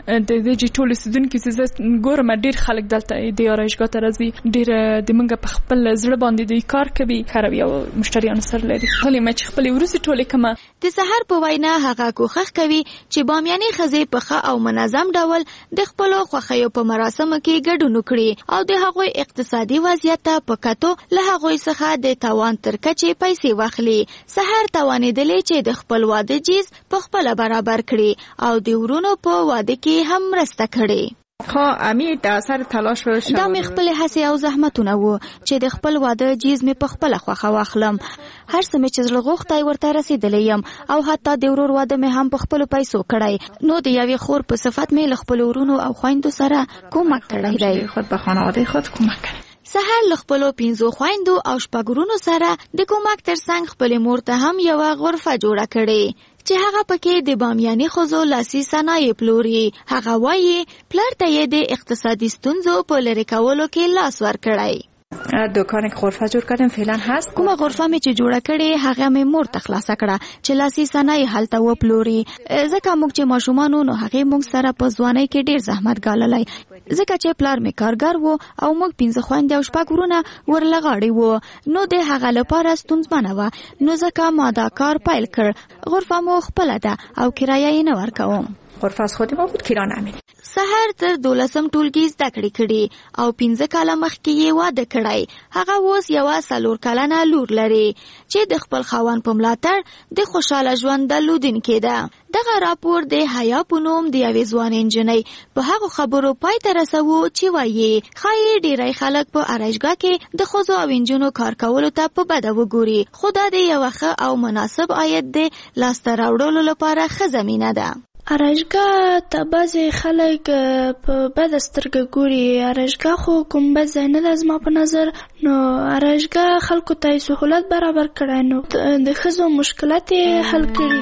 د دې ټول سودونکو چې ګورم ډیر خلک دلته د آرایشګاه ته راځي ډیر د منګه په خپل زړه باندې د کار کوي خرابي او مشتریان سره لري خپل مچ خپل ورسې ټوله کما د سحر په وینا هغه کوښښ کوي چې بامیاني خزې په ښه او منظم ډول د خپل خوښیو په مراسمو کې ګډون وکړي او د هغوی اقتصادي وضعیت ته په کتو له هغوی څخه د تاوان تر کچې پیسې واخلي. سحر توانېدلې چې د خپل واده جیز په خپل برابر کړي او د ورونو په واده کې هم مرسته کړي. خو امی د اثر تلاش وشو دا مې خپل هڅې او زحمتونه وو چې د خپل واده جیز مې په خپل خوخه واخلم. هر څه مې چې زړه غوښتای ورته رسیدلې یم او حتی د ورور واده مې هم په خپل پیسو کړی. نو د یوې خور په صفت مې له خپل ورونو او خویندو سره کومک کړی دی. خود به خانواده خود کومک کړی. سحر له خپلو 5 خویندو او 6 ورونو سره د کومک ترڅنګ خپلې مور ته هم یوه غرفه جوړه کړې چې هغه پکې د بامیاني ښځو لاسي صنایع پلوري. هغه وایي پلار ته یې د اقتصادي ستونزو په لرې کولو کې لاس ورکړی. دکان غرفه جوړ کردم فعلا هست. کومه غرفه مې چې جوړه کړې هغه مې مور ته خلاصه کړه چې لاسي صنایع هلته وپلوري. ځکه موږ چې ماشومان نو هغه موږ سره په ځوانۍ کې ډیر زحمت ګاللی ځکه چې پلار مې کارګر وو او موږ 5 خويندې او 6 ورونه ورلغاړي وو نو د هغه لپاره ستونزمنه وه نو ځکه ما دا کار پیل کړ. غرفه مو خپل ده او کرایه یې نه ورکوم. غرفه از خود ما بود کرایه نمیدیم. سحر تر 12م ټولګي زده کړې کړي او 15 کاله مخکې یې واده کړی. هغه اوس یوه 4 کلنه لور لري چې د خپل خاوند په ملاتړ د خوشاله ژوند درلودونکې ده. دغه راپور د حیا په نوم د یوې ځوانې نجلۍ په هغو خبرو پای ته رسوو چې وایي ښایي ډیری خلک په آرایشګاه کې د ښځو او نجونو کار کولو ته په بده وګوري خو دا د یوه ښه او مناسب عاید د لاسته راوړلو لپاره ښه زمینه ده. آرایشګاه ته بعضې خلک په بده سترګه ګوري. آرایشګاه خو کوم بد ځای نه ده زما په نظر. نو آرایشګاه خلکو ته سهولت برابر کړی نو د ښځو مشکلات یې حل کړي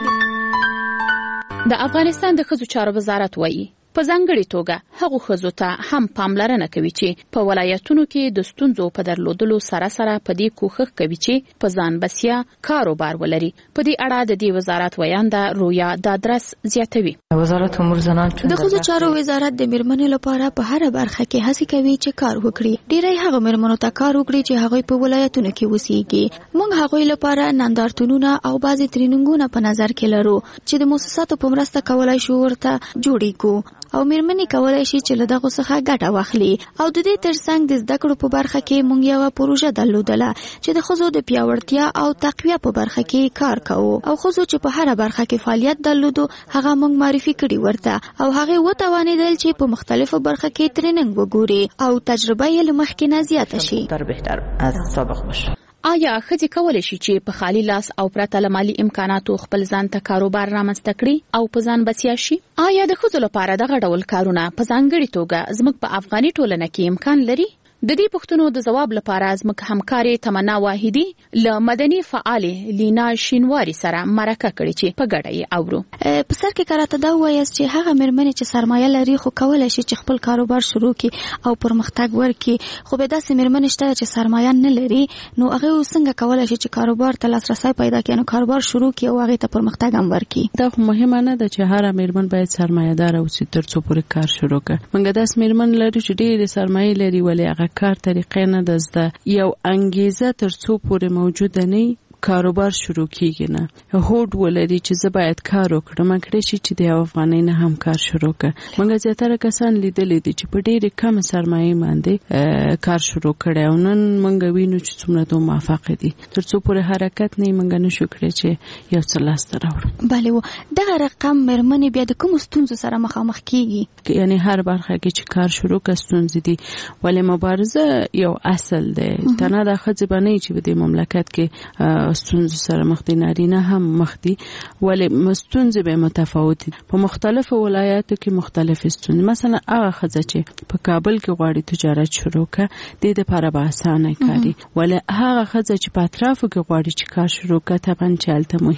دي. د افغانستان د ښځو چارو وزارت وایي په ځانګړې توګه هغو ښځو ته هم پاملرنه کوي چې په ولایتونو کې د ستونزو په درلودلو سره سره په دې کوښښ کوي چې په ځان بسیا کاروبار ولري. په دې اړه د دې وزارت ویانده رویا دادرس زیاتوي. وزارت امور زنان د ښځو چارو وزارت د میرمنو لپاره په هر برخه کې هڅې کوي چې کار وکړي. ډیری هغه میرمنو ته کار وکړي چې هغوی په ولایتونو کې اوسېږي. موږ هغوی لپاره نندارتونونه او بعضې ترینینګونه په نظر کې لرو چې د مؤسساتو په مرسته کولای شو ورته جوړې کړو او میرمنې کولای شي چې له دغو څخه ګټه واخلي. او د دې ترڅنګ د زده کړو په برخه کې موږ یوه پروژه درلودله چې د ښځو د پیاوړتیا او تقویه په برخه کې کار کوو او ښځو چې په هره برخه کې فعالیت درلودو هغه موږ معرفي کړي ورته او هغې وتوانېدل چې په مختلفو برخه کې تریننګ وګوري او تجربه یې له مخکې نه زیاته شي. بهتر از سابق باشه. آیا ښځې کولی شي چې په خالي لاس او پرته له مالي امکاناتو خپل ځان ته کاروبار رامنځته کړي او په ځان بسیا شي؟ آیا د ښځو لپاره دغه ډول کارونه په ځانګړې توګه زموږ په افغاني ټولنه کې امکان لري؟ د دې پوښتنو د ځواب لپاره زموږ همکارې تمنا واحدي له مدني فعالې لینا شینواري سره مرکه کړې چې په ګډه یې اورو. په سر کې کراته دا ووایاست چې هغه میرمنې چې سرمایه لري خو کولی شي چې خپل کاروبار شروع کړي او پرمختګ ورکړي خو به داسې میرمنې شته چې سرمایه نه لري نو هغې څنګه کولی شي چې کاروبار ته لاسرسی پیدا کړي نو کاروبار شروع کړي او هغې ته پرمختګ هم ورکړي؟ دا خو مهمه نه ده چې هره میرمن باید سرمایه دار اوسي تر څو پورې کار شروع کړي. موږ داسې میرمن لرو چې ډېرې سرمایه لري ولې هغه کار طریقې نه ده زده. یو انګیزه تر څو پورې موجوده نه کاروبار شروع کیږي نه. هوډ ولري چې زه باید کار وکړم کړی شي چې د افغانۍ نه هم کار شروع کړ. موږ زیاتره کسان لیدلې دي چې په ډېرې کم سرمایه باندې کار شروع کړي او نن موږ وینو چې څومره دوه موفق دي. تر څو پورې حرکت نه موږ نشو کړی چې یو څه لاسته راوړو. بله و دغه رقم میرمنې بیا د کومو ستونزو سره مخامخ کیږي؟ یعنی هر برخه کې چې کار شروع کړي ستونزې دي ولې مبارزه یو اصل دی. تنه د ښځې به نه چې په دې مملکت کې ستونزو سره مخ دي نارینه هم مخ دي ولې ستونزې به متفاوت دي. په مختلفو ولایاتو کې مختلف ستونزې. مثلا هغه ښځه چې په کابل کې غواړي تجارت شروع کړي د دې لپاره به اسانه کاري ولې هغه ښځه چې په اطرافو کې غواړي چې کار شروع کړي طبعا چې هلته محیط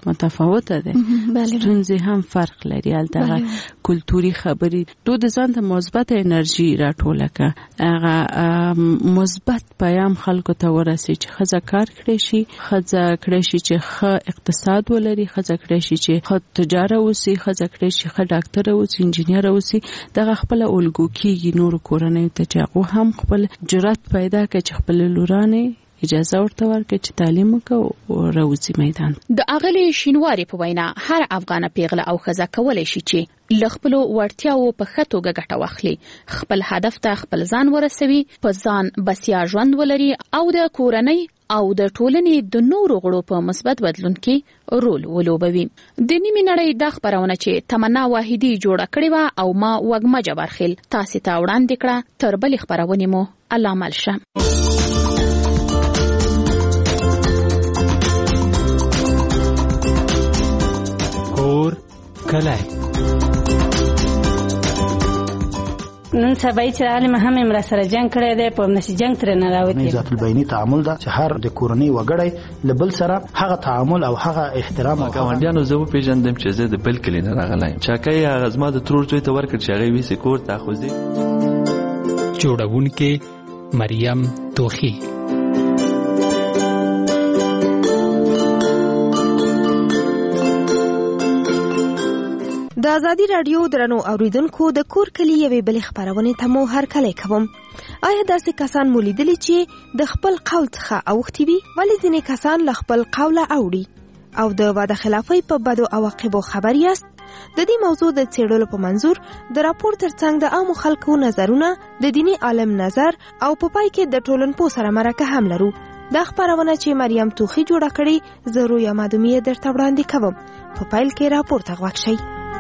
متفاوته ده ستونزې هم فرق لري هلته کلتوري خبرې تو د ځان ته مثبت انرژي راټوله که هغه مثبت پیام خلکو ته ورسي چې ښځه کار کړی شي ښځه کړی شي چې ښه اقتصاد ولري ښځه کړی شي چې ښه تجاره اوسي ښځه کړی شي ښه ډاکټره اوسي انجینر اوسي دغه خپله الګو کېږي نورو کورنیو ته چې هغو هم خپل جرأت پیدا کړي چې خپلې لورانې اجازه ورته ورکړي چې تعلیم وکړي او راوځي میدان. د اغلې شینواري په وینا هر افغانه پیغله او ښځه کولی شي چې له خپلو وړتیاوو په ښه توګه ګټه واخلي، خپل هدف ته خپل ځان ورسوي، په ځان بسیا ژوند ولري او د کورنۍ او د ټولنې د نورو غړو په مثبت بدلون کې رول ولوبوي. د نیمې نړۍ دا خبرونه چې تمنا واحدي جوړه کړې وه او ما وږمه جبارخیل تاسې ته وړاندې کړه، تر بلې خبرونې مو الله مل شه. کور کلی نن سبا چې عالم هم امر سره جنگ کړی دی په نشي جنگ تر نه راوتی. ذات البینی تعامل دا چې هر د کورنۍ وګړی لبل سره هغه تعامل او هغه احترام او ګاونډیانو زه پیژندم چې زه د بل کلی نه راغلی چاکای هغه زما د ترور زوی ته ورکړ چې هغه ویسې کور ته خوځي. جوړونکې مریم توخی. د ازادي رادیو درنو اوریدونکو د کور کلی یوې بلې خبرونې ته مو هرکلی کوم. آیا داسې کسان مو لیدلي چې د خپل قول څخه اوښتي وي؟ ولې ځینې کسان له خپل قوله اوړي او د واده خلافۍ په بدو عواقبو خبر یاست؟ د دې موضوع د څېړلو په منظور د راپور ترڅنګ د عامو خلکو نظرونه، د دیني عالم نظر او په پای کې د ټولنپوه سره مرکه هم لرو. دا خبرونه چې مریم توخی جوړه کړې زه رویا مادومیه درته وړاندې کوم. په پیل کې راپور ته غوږ شئ.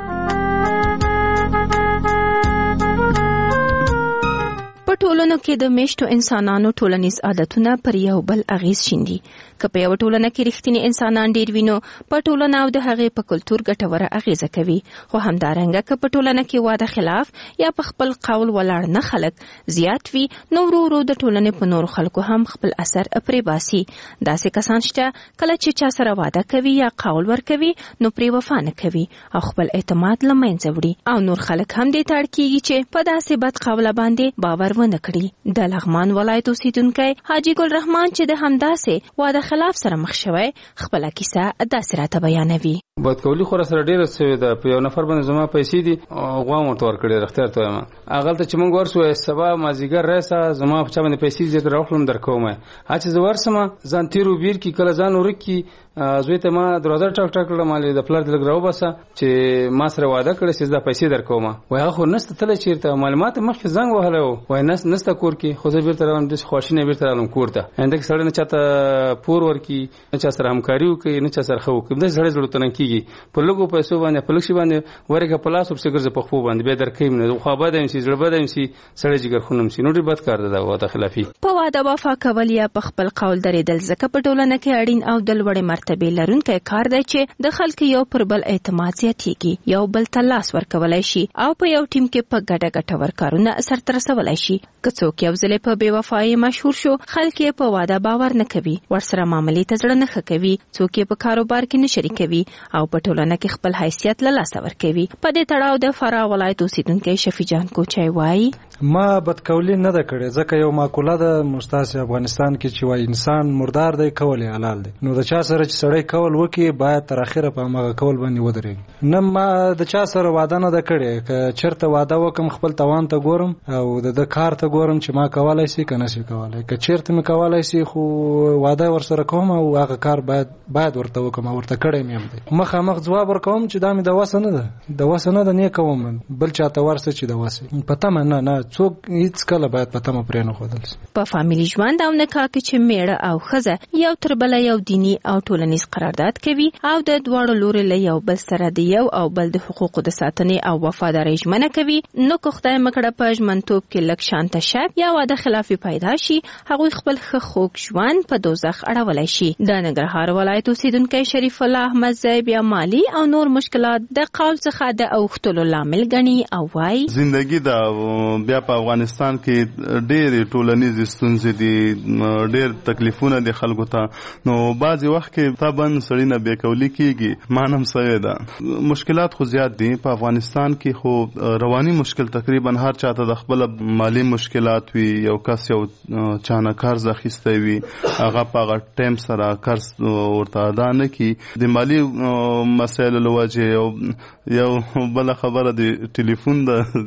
په ټولنو کې د میشتو انسانانو ټولنیز عادتونه پر یو بل اغیز شیندي. که په یو ټولنه کې رښتینی انسانان ډیر وینو په ټولنه او د هغې په کلتور ګټوره اغیزه کوي. خو همدارنګه که په ټولنه کې واده خلاف یا په خپل قول ولاړ نه خلک زیات وي نو ورو ورو د ټولنې په نورو خلکو هم خپل اثر پرې باسي. داسې کسان شته کله چې چا سره واده کوي یا قول ورکوي نو پرې وفا نه کوي او خپل اعتماد له منځه وړي او نور خلک هم دې ته اړ کېږي چې په داسې بد قوله باندې باور ونه کړي. د لغمان ولایت اوسیدونکی حاجي ګل رحمان چې د همداسې واده خلاف سره مخ شوی خپله کیسه داسې راته بیانوي. بدقولي خو سره ډیره سوې ده. په یو نفر باندې زما پیسې دي غوام ورته ورکړې رښتیا ته وایم. هغلته چې موږ ورسو سبا مازدیګر راسه زما په چا باندې پیسې زیات راوخلم درکوم. چې زه ورسم ځان تیرو بیر کې کله ځان ورکی زوی ته ما دروازه ټک ټک کړم مالې د پلار د لګ راو بسه چې ما سره واده کړی چې دا پیسې درکوم. وای هغه خو نست تل چیرته معلومات مخکې زنګ وهله وای نست کور کې خو زه بیرته روان د خواشینه بیرته روان کور ته انده کې سړی نه چاته پور ورکی نه چا سره همکاري وکړي نه چا سره خو کوم د سړی ضرورت نه کیږي په لګو پیسو باندې په لښي باندې ورګه پلاس په څګر په خو باندې به درکې نه خو باندې شي زړه باندې شي سړی جګر خونم شي نو ډېر بد کار ده واده خلافي. په واده وفا کول یا په خپل قول درېدل ځکه په ټولنه کې اړین او د لوړې مرتبه لرونکی کار دی چې د خلکو یو پر بل اعتماد زیاتېږي، یو بل ته لاس ورکولای شي او په یو ټیم کې په ګډه ګټور کارونه سرته رسولای شي. که څوک یو ځل په بې وفایي مشهور شو خلک یې په واده باور نه کوي، ورسره معاملې ته زړه نه ښه کوي، څوک یې په کاروبار کې نه شریکوي او په ټولنه کې خپل حیثیت له لاسه ورکوي. په دې تړاو د فراه ولایت اوسیدونکی شفیع جان کوچی وایي ما بدقولي نه ده کړې ځکه یو مقوله ده مستاسي افغانستان کې چې وایي انسان مردار دی کول یې حلال دی. نو د چا سره چې سړی کول وکي باید تر اخره په هغه کول باندې ودرېږي. نه ما د چا سره واده نه ده کړې، که چېرته واده وکم خپل توان ته ګورم او د کار ته ګورم چې ما کولی شي که نه شي کولی. که چېرته مې کولی شي خو واده ورسره کوم او هغه کار باید ورته وکم او ورته کړی مې هم دی. مخامخ ځواب ورکوم چې دا مې د وسه نه ده، د وسه نه ده نه کوم بل چاته ورسه چې د وسه په تمه نه څوک هیڅ کله باید په تمه پرې نه ښودل شي. په فامیلي ژوند او نکاح کې چې میړه او ښځه یو تر بله یو دیني او ټولنیز قرارداد کوي او د دواړو لورې له یو بل سره د یو او بل د حقوقو د ساتنې او وفادارۍ ژمنه کوي، نو که خدای مکړه په ژمنتوب کې لږ شانته شک یا واده خلافي پیدا شي هغوی خپل ښه خوږ ژوند په دوزخ اړولی شي. د ننګرهار ولایت اوسیدونکی شریف الله احمد زیب یا مالی او نور مشکلات د قول څخه د اوښتلو لامل ګڼي او وایي زندگی دا بیا په افغانستان کې ډېرې ټولنیزې ستونزې دي، ډېر تکلیفونه دي خلکو ته. نو بعضې وخت کې طبعا سړی نه بېکولي کېږي، مانم سوی ده. مشکلات خو زیات دي په افغانستان کې، خو رواني مشکل تقریبا هر چاته د خپل مالی مشکلات وي. یو کس یو چانه قرض اخیستی وي، هغه په هغه ټایم سره قرض ورته ادا نه کړي د مالی مسایلو له وجې. یو بله خبره د ټلیفون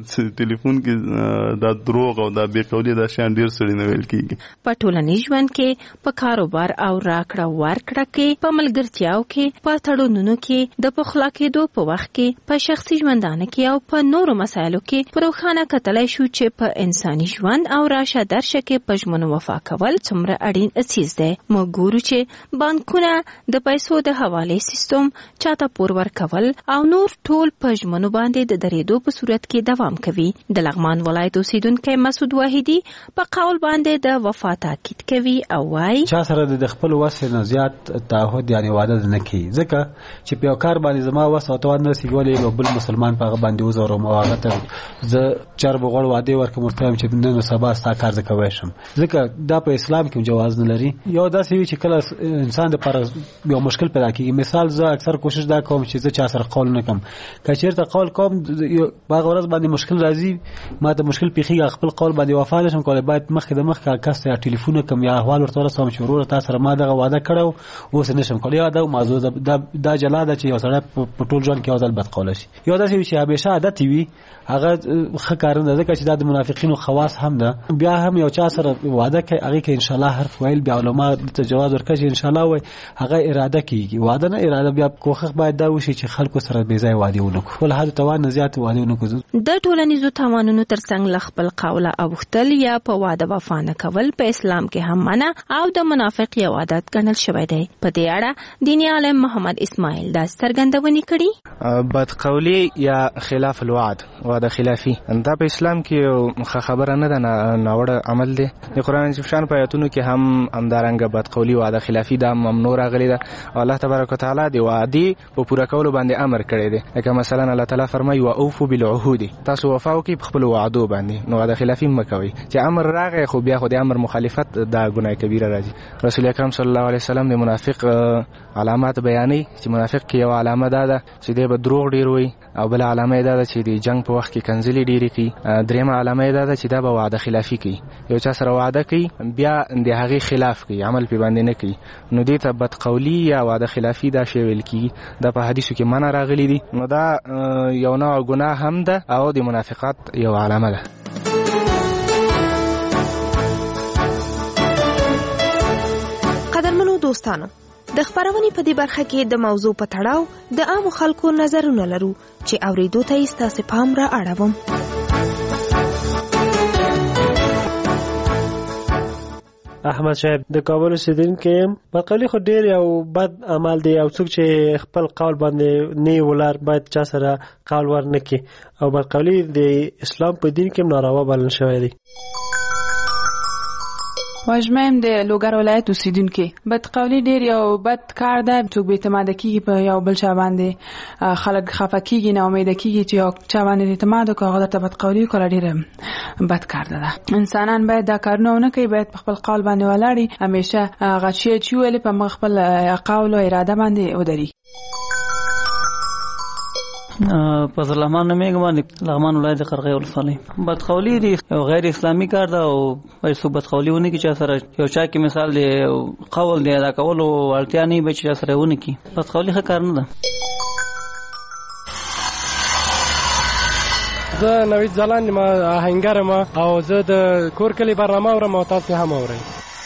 کې دا دروغ او دا بېقولي دا شیان ډېر سړي نه ویل کېږي. په ټولنیز ژوند کې، په کاروبار او راکړه ورکړه کې، په ملګرتیاو کې، په تړونونو کې، د پخلا کېدو په وخت کې، په شخصي ژوندانه کې او په نورو مسایلو کې په روښانه کتلای شو چې په انساني ژوند او راشه درشه کې په ژمنو وفا کول څومره اړین څیز دی. موږ ګورو چې بانکونه د پیسو د حوالې سیستم، چاته پور ورکول او نور ټول په ژمنو باندې د درېدو په صورت کې دوام کوي. د لغمان ولایت اوسیدونکی مسعود واحدي په قول باندې د وفا تاکید کوي او وايي چا سره د خپل وس نه زیات تعهد یعنی وعده نه کوي، ځکه چې په کار باندې زما وس او توان نه سیګولې یو بل مسلمان په باندې وزورم او هغه ته زه چر بغړ وعده ورکوم چې نن سبا ستا کار ز کوي شم، ځکه دا په اسلام کې جواز نه لري. یو داسې وی چې کله انسان د پر یو مشکل پیدا کیږي. مثال زه اکثر کوشش دا کوم چې زه چا سره قول نه کوم، کچېرته قول کوم باغ ورځ باندې مشکل راځي، ما ته مشکل پیخي خپل قول باندې وفا نشم کولای، باید مخکې د مخکې کس ته ټلیفون کوم یا احوال ورته ورسوم چې ورور تاسو سره ما دغه وعده کړو اوس نشم کولای. یا دا موضوع دا جلا ده چې یو سره په ټول ژوند کې اوځل بد قول شي. یو داسې چې همیشه عادت وي هغه ښه کار نه ده، ځکه چې دا د منافقینو خواص هم ده. بیا هم یو چا سره وعده کوي هغه کې ان شاء الله حرف ویل بیا علما ته جواز ورکړي ان شاء الله وي هغه اراده کوي، وعده نه اراده. بیا کوښښ باید دا وشي چې خلکو سره بې ځای وعده ونه کړو، ول حد توان زیات وعده ونه کړو. د ټولنیزو توانونو ترڅنګ ل خپل قوله اوختل یا په وعده وفا نه کول په اسلام کې هم منع او د منافق یو عادت ګڼل شوی دی. په دې اړه دیني عالم محمد اسماعیل دا څرګندونې کړي. بدقولی یا خلاف الوعد، وعده خلافی، دا په اسلام کې خبره نه ده، ناوړه عمل دی. د قران شان په آیاتونو کې هم همدارنګه بدقولی وعده خلافی دا ممنوع راغلی ده. الله تبارک وتعالى د وعدې په پوره کولو باندې امر کړی دی. لکه مثلا الله تعالی فرمایي واوفوا بالعهود، تاسو وفا وکړئ په خپل وعدو باندې، نو وعده خلافی مکوئ. چې امر راغی خو بیا خو د امر مخالفت دا ګناه کبیره راځي. رسول اکرم صلی الله علیه وسلم د منافق علامات بیانوي چې منافق کې یو علامه ده چې دی به دروغ ډیر وي، او بل علامه ده چې د جنگ په وخت کې کنځلې ډیرې کوي. درېمه علامه ده چې دا به وعده خلافی کوي، یو چا سره وعده کوي بیا د هغې خلاف کوي، عمل پې باندې نه کوي، نو دې ته بدقولی یا وعده خلافی دا شی ویل کیږي. دا په حدیثو کې منع راغلی دي، نو دا یو نوع ګناه هم ده او د منافقت یو علامه ده. قدرمنو دوستانو، د خبرونې په دې برخه کې د موضوع په تړاو د عامو خلکو نظرونه لرو چې اوریدو ته یې ستاسو پام را اړوم. احمد صاحب د کابل اوسیدونکی یم. بدقولي خو ډېر یو بد عمل دی، او څوک چې خپل قول باندې نه ولر باید چا سره قول ور نه کړي، او بدقولي د اسلام په دین کې ناروا بلل شوی دی. واجمم د لوګر ولایت اوسیدونکو، بدقولی ډیر یو بد کار ده. څوک به اعتماد کیږي په یو بل چا باندې، خلک خفه کیږي، نه امید کیږي چې یو چا باندې اعتماد وکړي، هغه ته بدقولی کول ډیر بد کار ده. انسانان باید دا کارونه ونه کوي، باید په خپل قول باندې ولاړی، همیشه غشي چې ویل په مخ خپل قول او اراده باندې ودري. پس لغمان نمیگم، لغمان ولایت قرغه ولسوالی. بدقولی دی یو غیر اسلامی کار ده، او پیسو بدقولی ونه کی چا سره یو چا کی مثال دی قول دی ادا کول او اړتیا نه به چا سره ونه کی. بدقولی ښه کار نه ده. زه نوید ځلان ما آهنګر ما، او زه د کور کلی برنامه اورم او تاسو هم اورئ.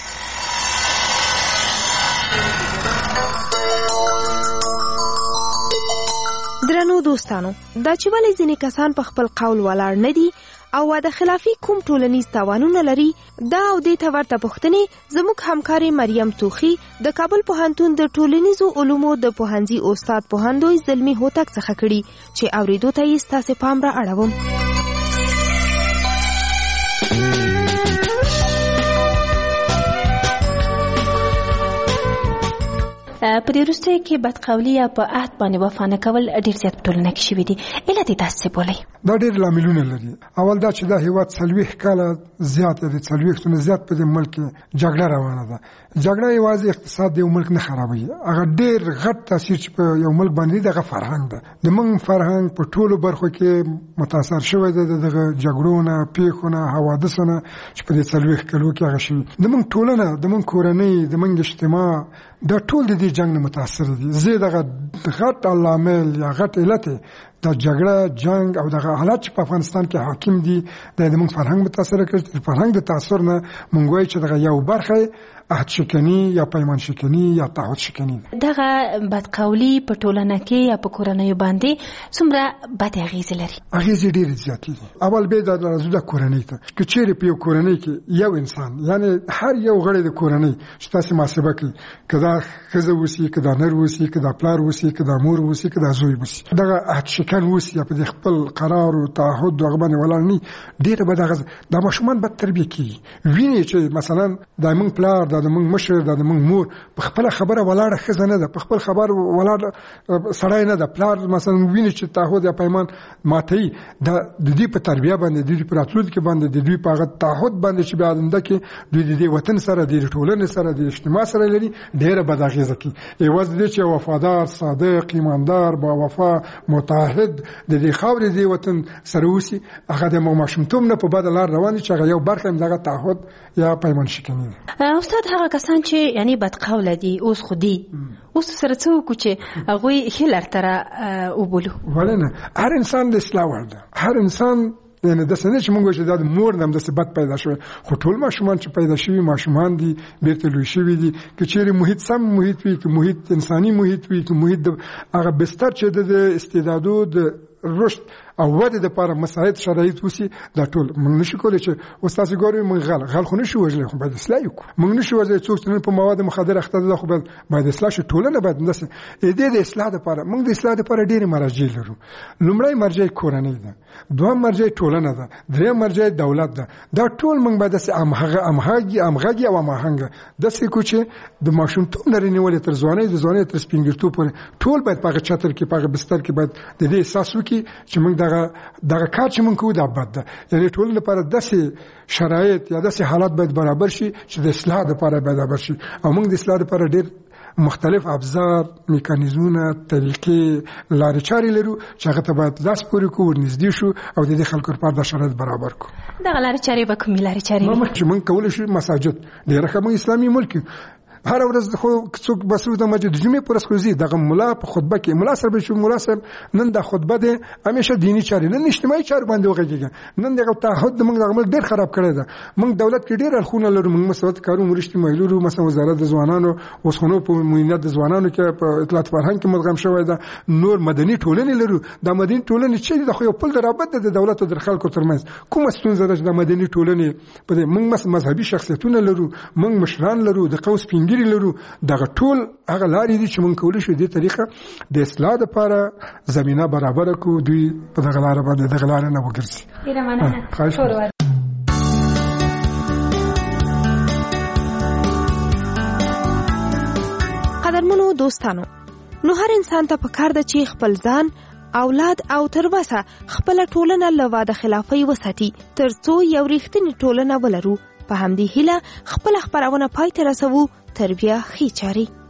درنو دوستانو، دا چې ولې ځینې کسان په خپل قول ولاړ نه دي او واده خلافي کوم ټولنیز تاوانونه لري، دا او دې ته ورته پوښتنې زموږ همکارې مریم توخي د کابل پوهنتون د ټولنیزو علومو د پوهنځي استاد پوهندوی زلمی هوتک څخه کړي، چې اوریدو ته یې ستاسو پام را اړوم. په دې وروستیو کې بدقولي یا په عهد باندې وفا نه کول ډېر زیات په ټولنه کې شوي دي. علت یې تاسو څه بولئ؟ دا ډېر لاملونه لري. اول دا چې دا هېواد 40 کاله زیات دی، 40 نه زیات په دې ملک کې جګړه روانه ده. جګړه یوازې اقتصاد د یو ملک نه خرابوي، هغه ډېر غټ تاثیر چې په یو ملک باندې دغه فرهنګ ده. د موږ فرهنګ په ټولو برخو کې متاثر شوی دی دغه جګړو نه، پیښو نه، حوادثو نه چې په دې 40 کلو کې هغه شوي. د موږ ټولنه، د موږ کورنۍ، د موږ اجتماع دا ټول د دې جنګ نه متاثر دي. زه دغه غټ عامل یا غټ علت دا جګړه، جنگ او دغه حالات چې په افغانستان کې حاکم دي د موږ فرهنګ متاثر کړي. د فرهنګ د تاثر نه موږ وایو چې دغه یو برخه عهد شکنی یا پیمان شکنی یا تعهد شکنی. دغه بدقولي په ټولنه کې یا په کورنۍ باندې څومره بد اغیزې لري؟ اغیزې ډېرې زیاتې دي. اول به دا راځو د کورنۍ ته، که چیرې په یو کورنۍ کې یو انسان، یعنی هر یو غړی د کورنۍ چې تاسو محاسبه کړئ، که دا ښځه وسی، که دا نر وسی، که دا پلار وسی، که دا مور وسی، که دا زوی وسی، دغه عهد شکن وسی یا په خپل قرار او تعهد دغه باندې ولاړ نه، ډېره به د ماشومان بد تربیه کیږي. ویني چې مثلا د موږ پلار، د موږ مشر، د موږ مور په خپل خبره ولاړه ښځه نه ده، په خپل خبر ولاړ سړی نه ده. پلار مثلا ویني چې تعهد یا پیمان ماتوي، د دې په تربیه باندې، د دې په راتلونکي باندې، د دې په هغه تعهد باندې چې بیا آینده کې دوی د دې وطن سره، د ټولنې سره، د اجتماع سره لري، ډېره بد اغېزه کوي. یوازې دې چې وفادار، صادق، ایماندار، با وفا، متعهد د دې خاورې د وطن سره اوسي، هغه د ماشومتوب نه په بده لار روان دي چې هغه یو برخه دغه تعهد یا پیمان شکني دي. استاد، هغه کسان چې یعنی بدقوله دي اوس خو دي، اوس سره څه وکړو چې هغوی ښه لار ته وبولو؟ ولې نه؟ هر انسان د اصلاح وړ ده. هر انسان یعنی د سنې چې موږ چې دا د مور نم د ثبات پیدا شوی، خو ټول ماشومان چې پیدا شوي ماشومان دي، بیرته لوی شوي دي. که چیرې محیط سم محیط وي، که محیط انساني محیط وي، که محیط هغه بستر چې د استعدادو د رشد او وده د لپاره مساعد شرایط وسی، دا ټول موږ نشو کولای چې استاد ګوري موږ غل خو نشو وژلای، خو باید اصلاح وکړو. موږ نشو وژلای څوک چې په مواد مخدر اخته ده، خو باید اصلاح شي. ټولنه باید داسې د اصلاح لپاره موږ د اصلاح لپاره ډېر مرجع لرو. لومړی مرجع کورنۍ ده، دویم مرجع ټولنه ده، دریم مرجع دولت ده. دا ټول موږ باید داسې امغږي او اماهنګ داسې کو چې د ماشومتوب نه نیولې تر ځوانۍ، د ځوانۍ تر سپینګرتوب پورې ټول باید په چتر کې، په بستر کې باید د دې احساس وکړي چې موږ دغه کار چې موږ کوو دا بد ده. یعنې ټولنې لپاره داسې شرایط یا داسې حالات باید برابر شي چې د اصلاح لپاره برابر شي. او موږ د اصلاح لپاره ډېر مختلف ابزار، میکانیزمونه، طریقې، لارې چارې لرو چې هغه ته باید لاس پورې کړو، ورنږدې شو او د دې خلکو لپاره دا شرایط برابر کړو. دغه لارې چارې به کومې لارې چارې وي؟ چې موږ کولی شو مساجد ډېره ښه، موږ اسلامي ملک هر ورځ خو څوک بسرو د مسجد جمعې پر اسکوزي دغه مولا په خطبه کې مولا سره به شو، مولا صاحب نن د خطبه ده همیشه دینی چارې، نن اجتماعي چارې باندې وغږیږي. نن دغه تعهد موږ دغه مل ډېر خراب کړی ده. موږ دولت کې ډېر الخونه لرو، موږ مسؤلیت کارو مرشتي مایلورو، مثلا وزارت د ځوانانو وسخونو په موینت د ځوانانو کې په اطلاعات فرهنګ کې مدغم شوی ده. نور مدني ټولنې لرو. د مدني ټولنې چې د خو یو پل رابط د دولت او د خلکو ترمنځ کومه ستونزه ده چې د مدني ټولنې په موږ مذهبي شخصیتونه لرو، موږ مشران لرو، د قوس پینګری لرو. دغه ټول هغه لارې دي چې موږ کولی شو دې طریقه د اصلاح لپاره زمینه برابر کړو، دوی په دغه لار باندې دغه لار نه وګرځي. ډیره مننه. قدرمنو دوستانو، نو هر انسان ته پکار ده چې خپل ځان، اولاد او تر وسه خپل ټولنه له واده خلافۍ وساتي، ترڅو یو رښتینې ټولنه ولرو. په همدې هیله خپل خبرونه پای ته رسوو. تربیه خې چاري.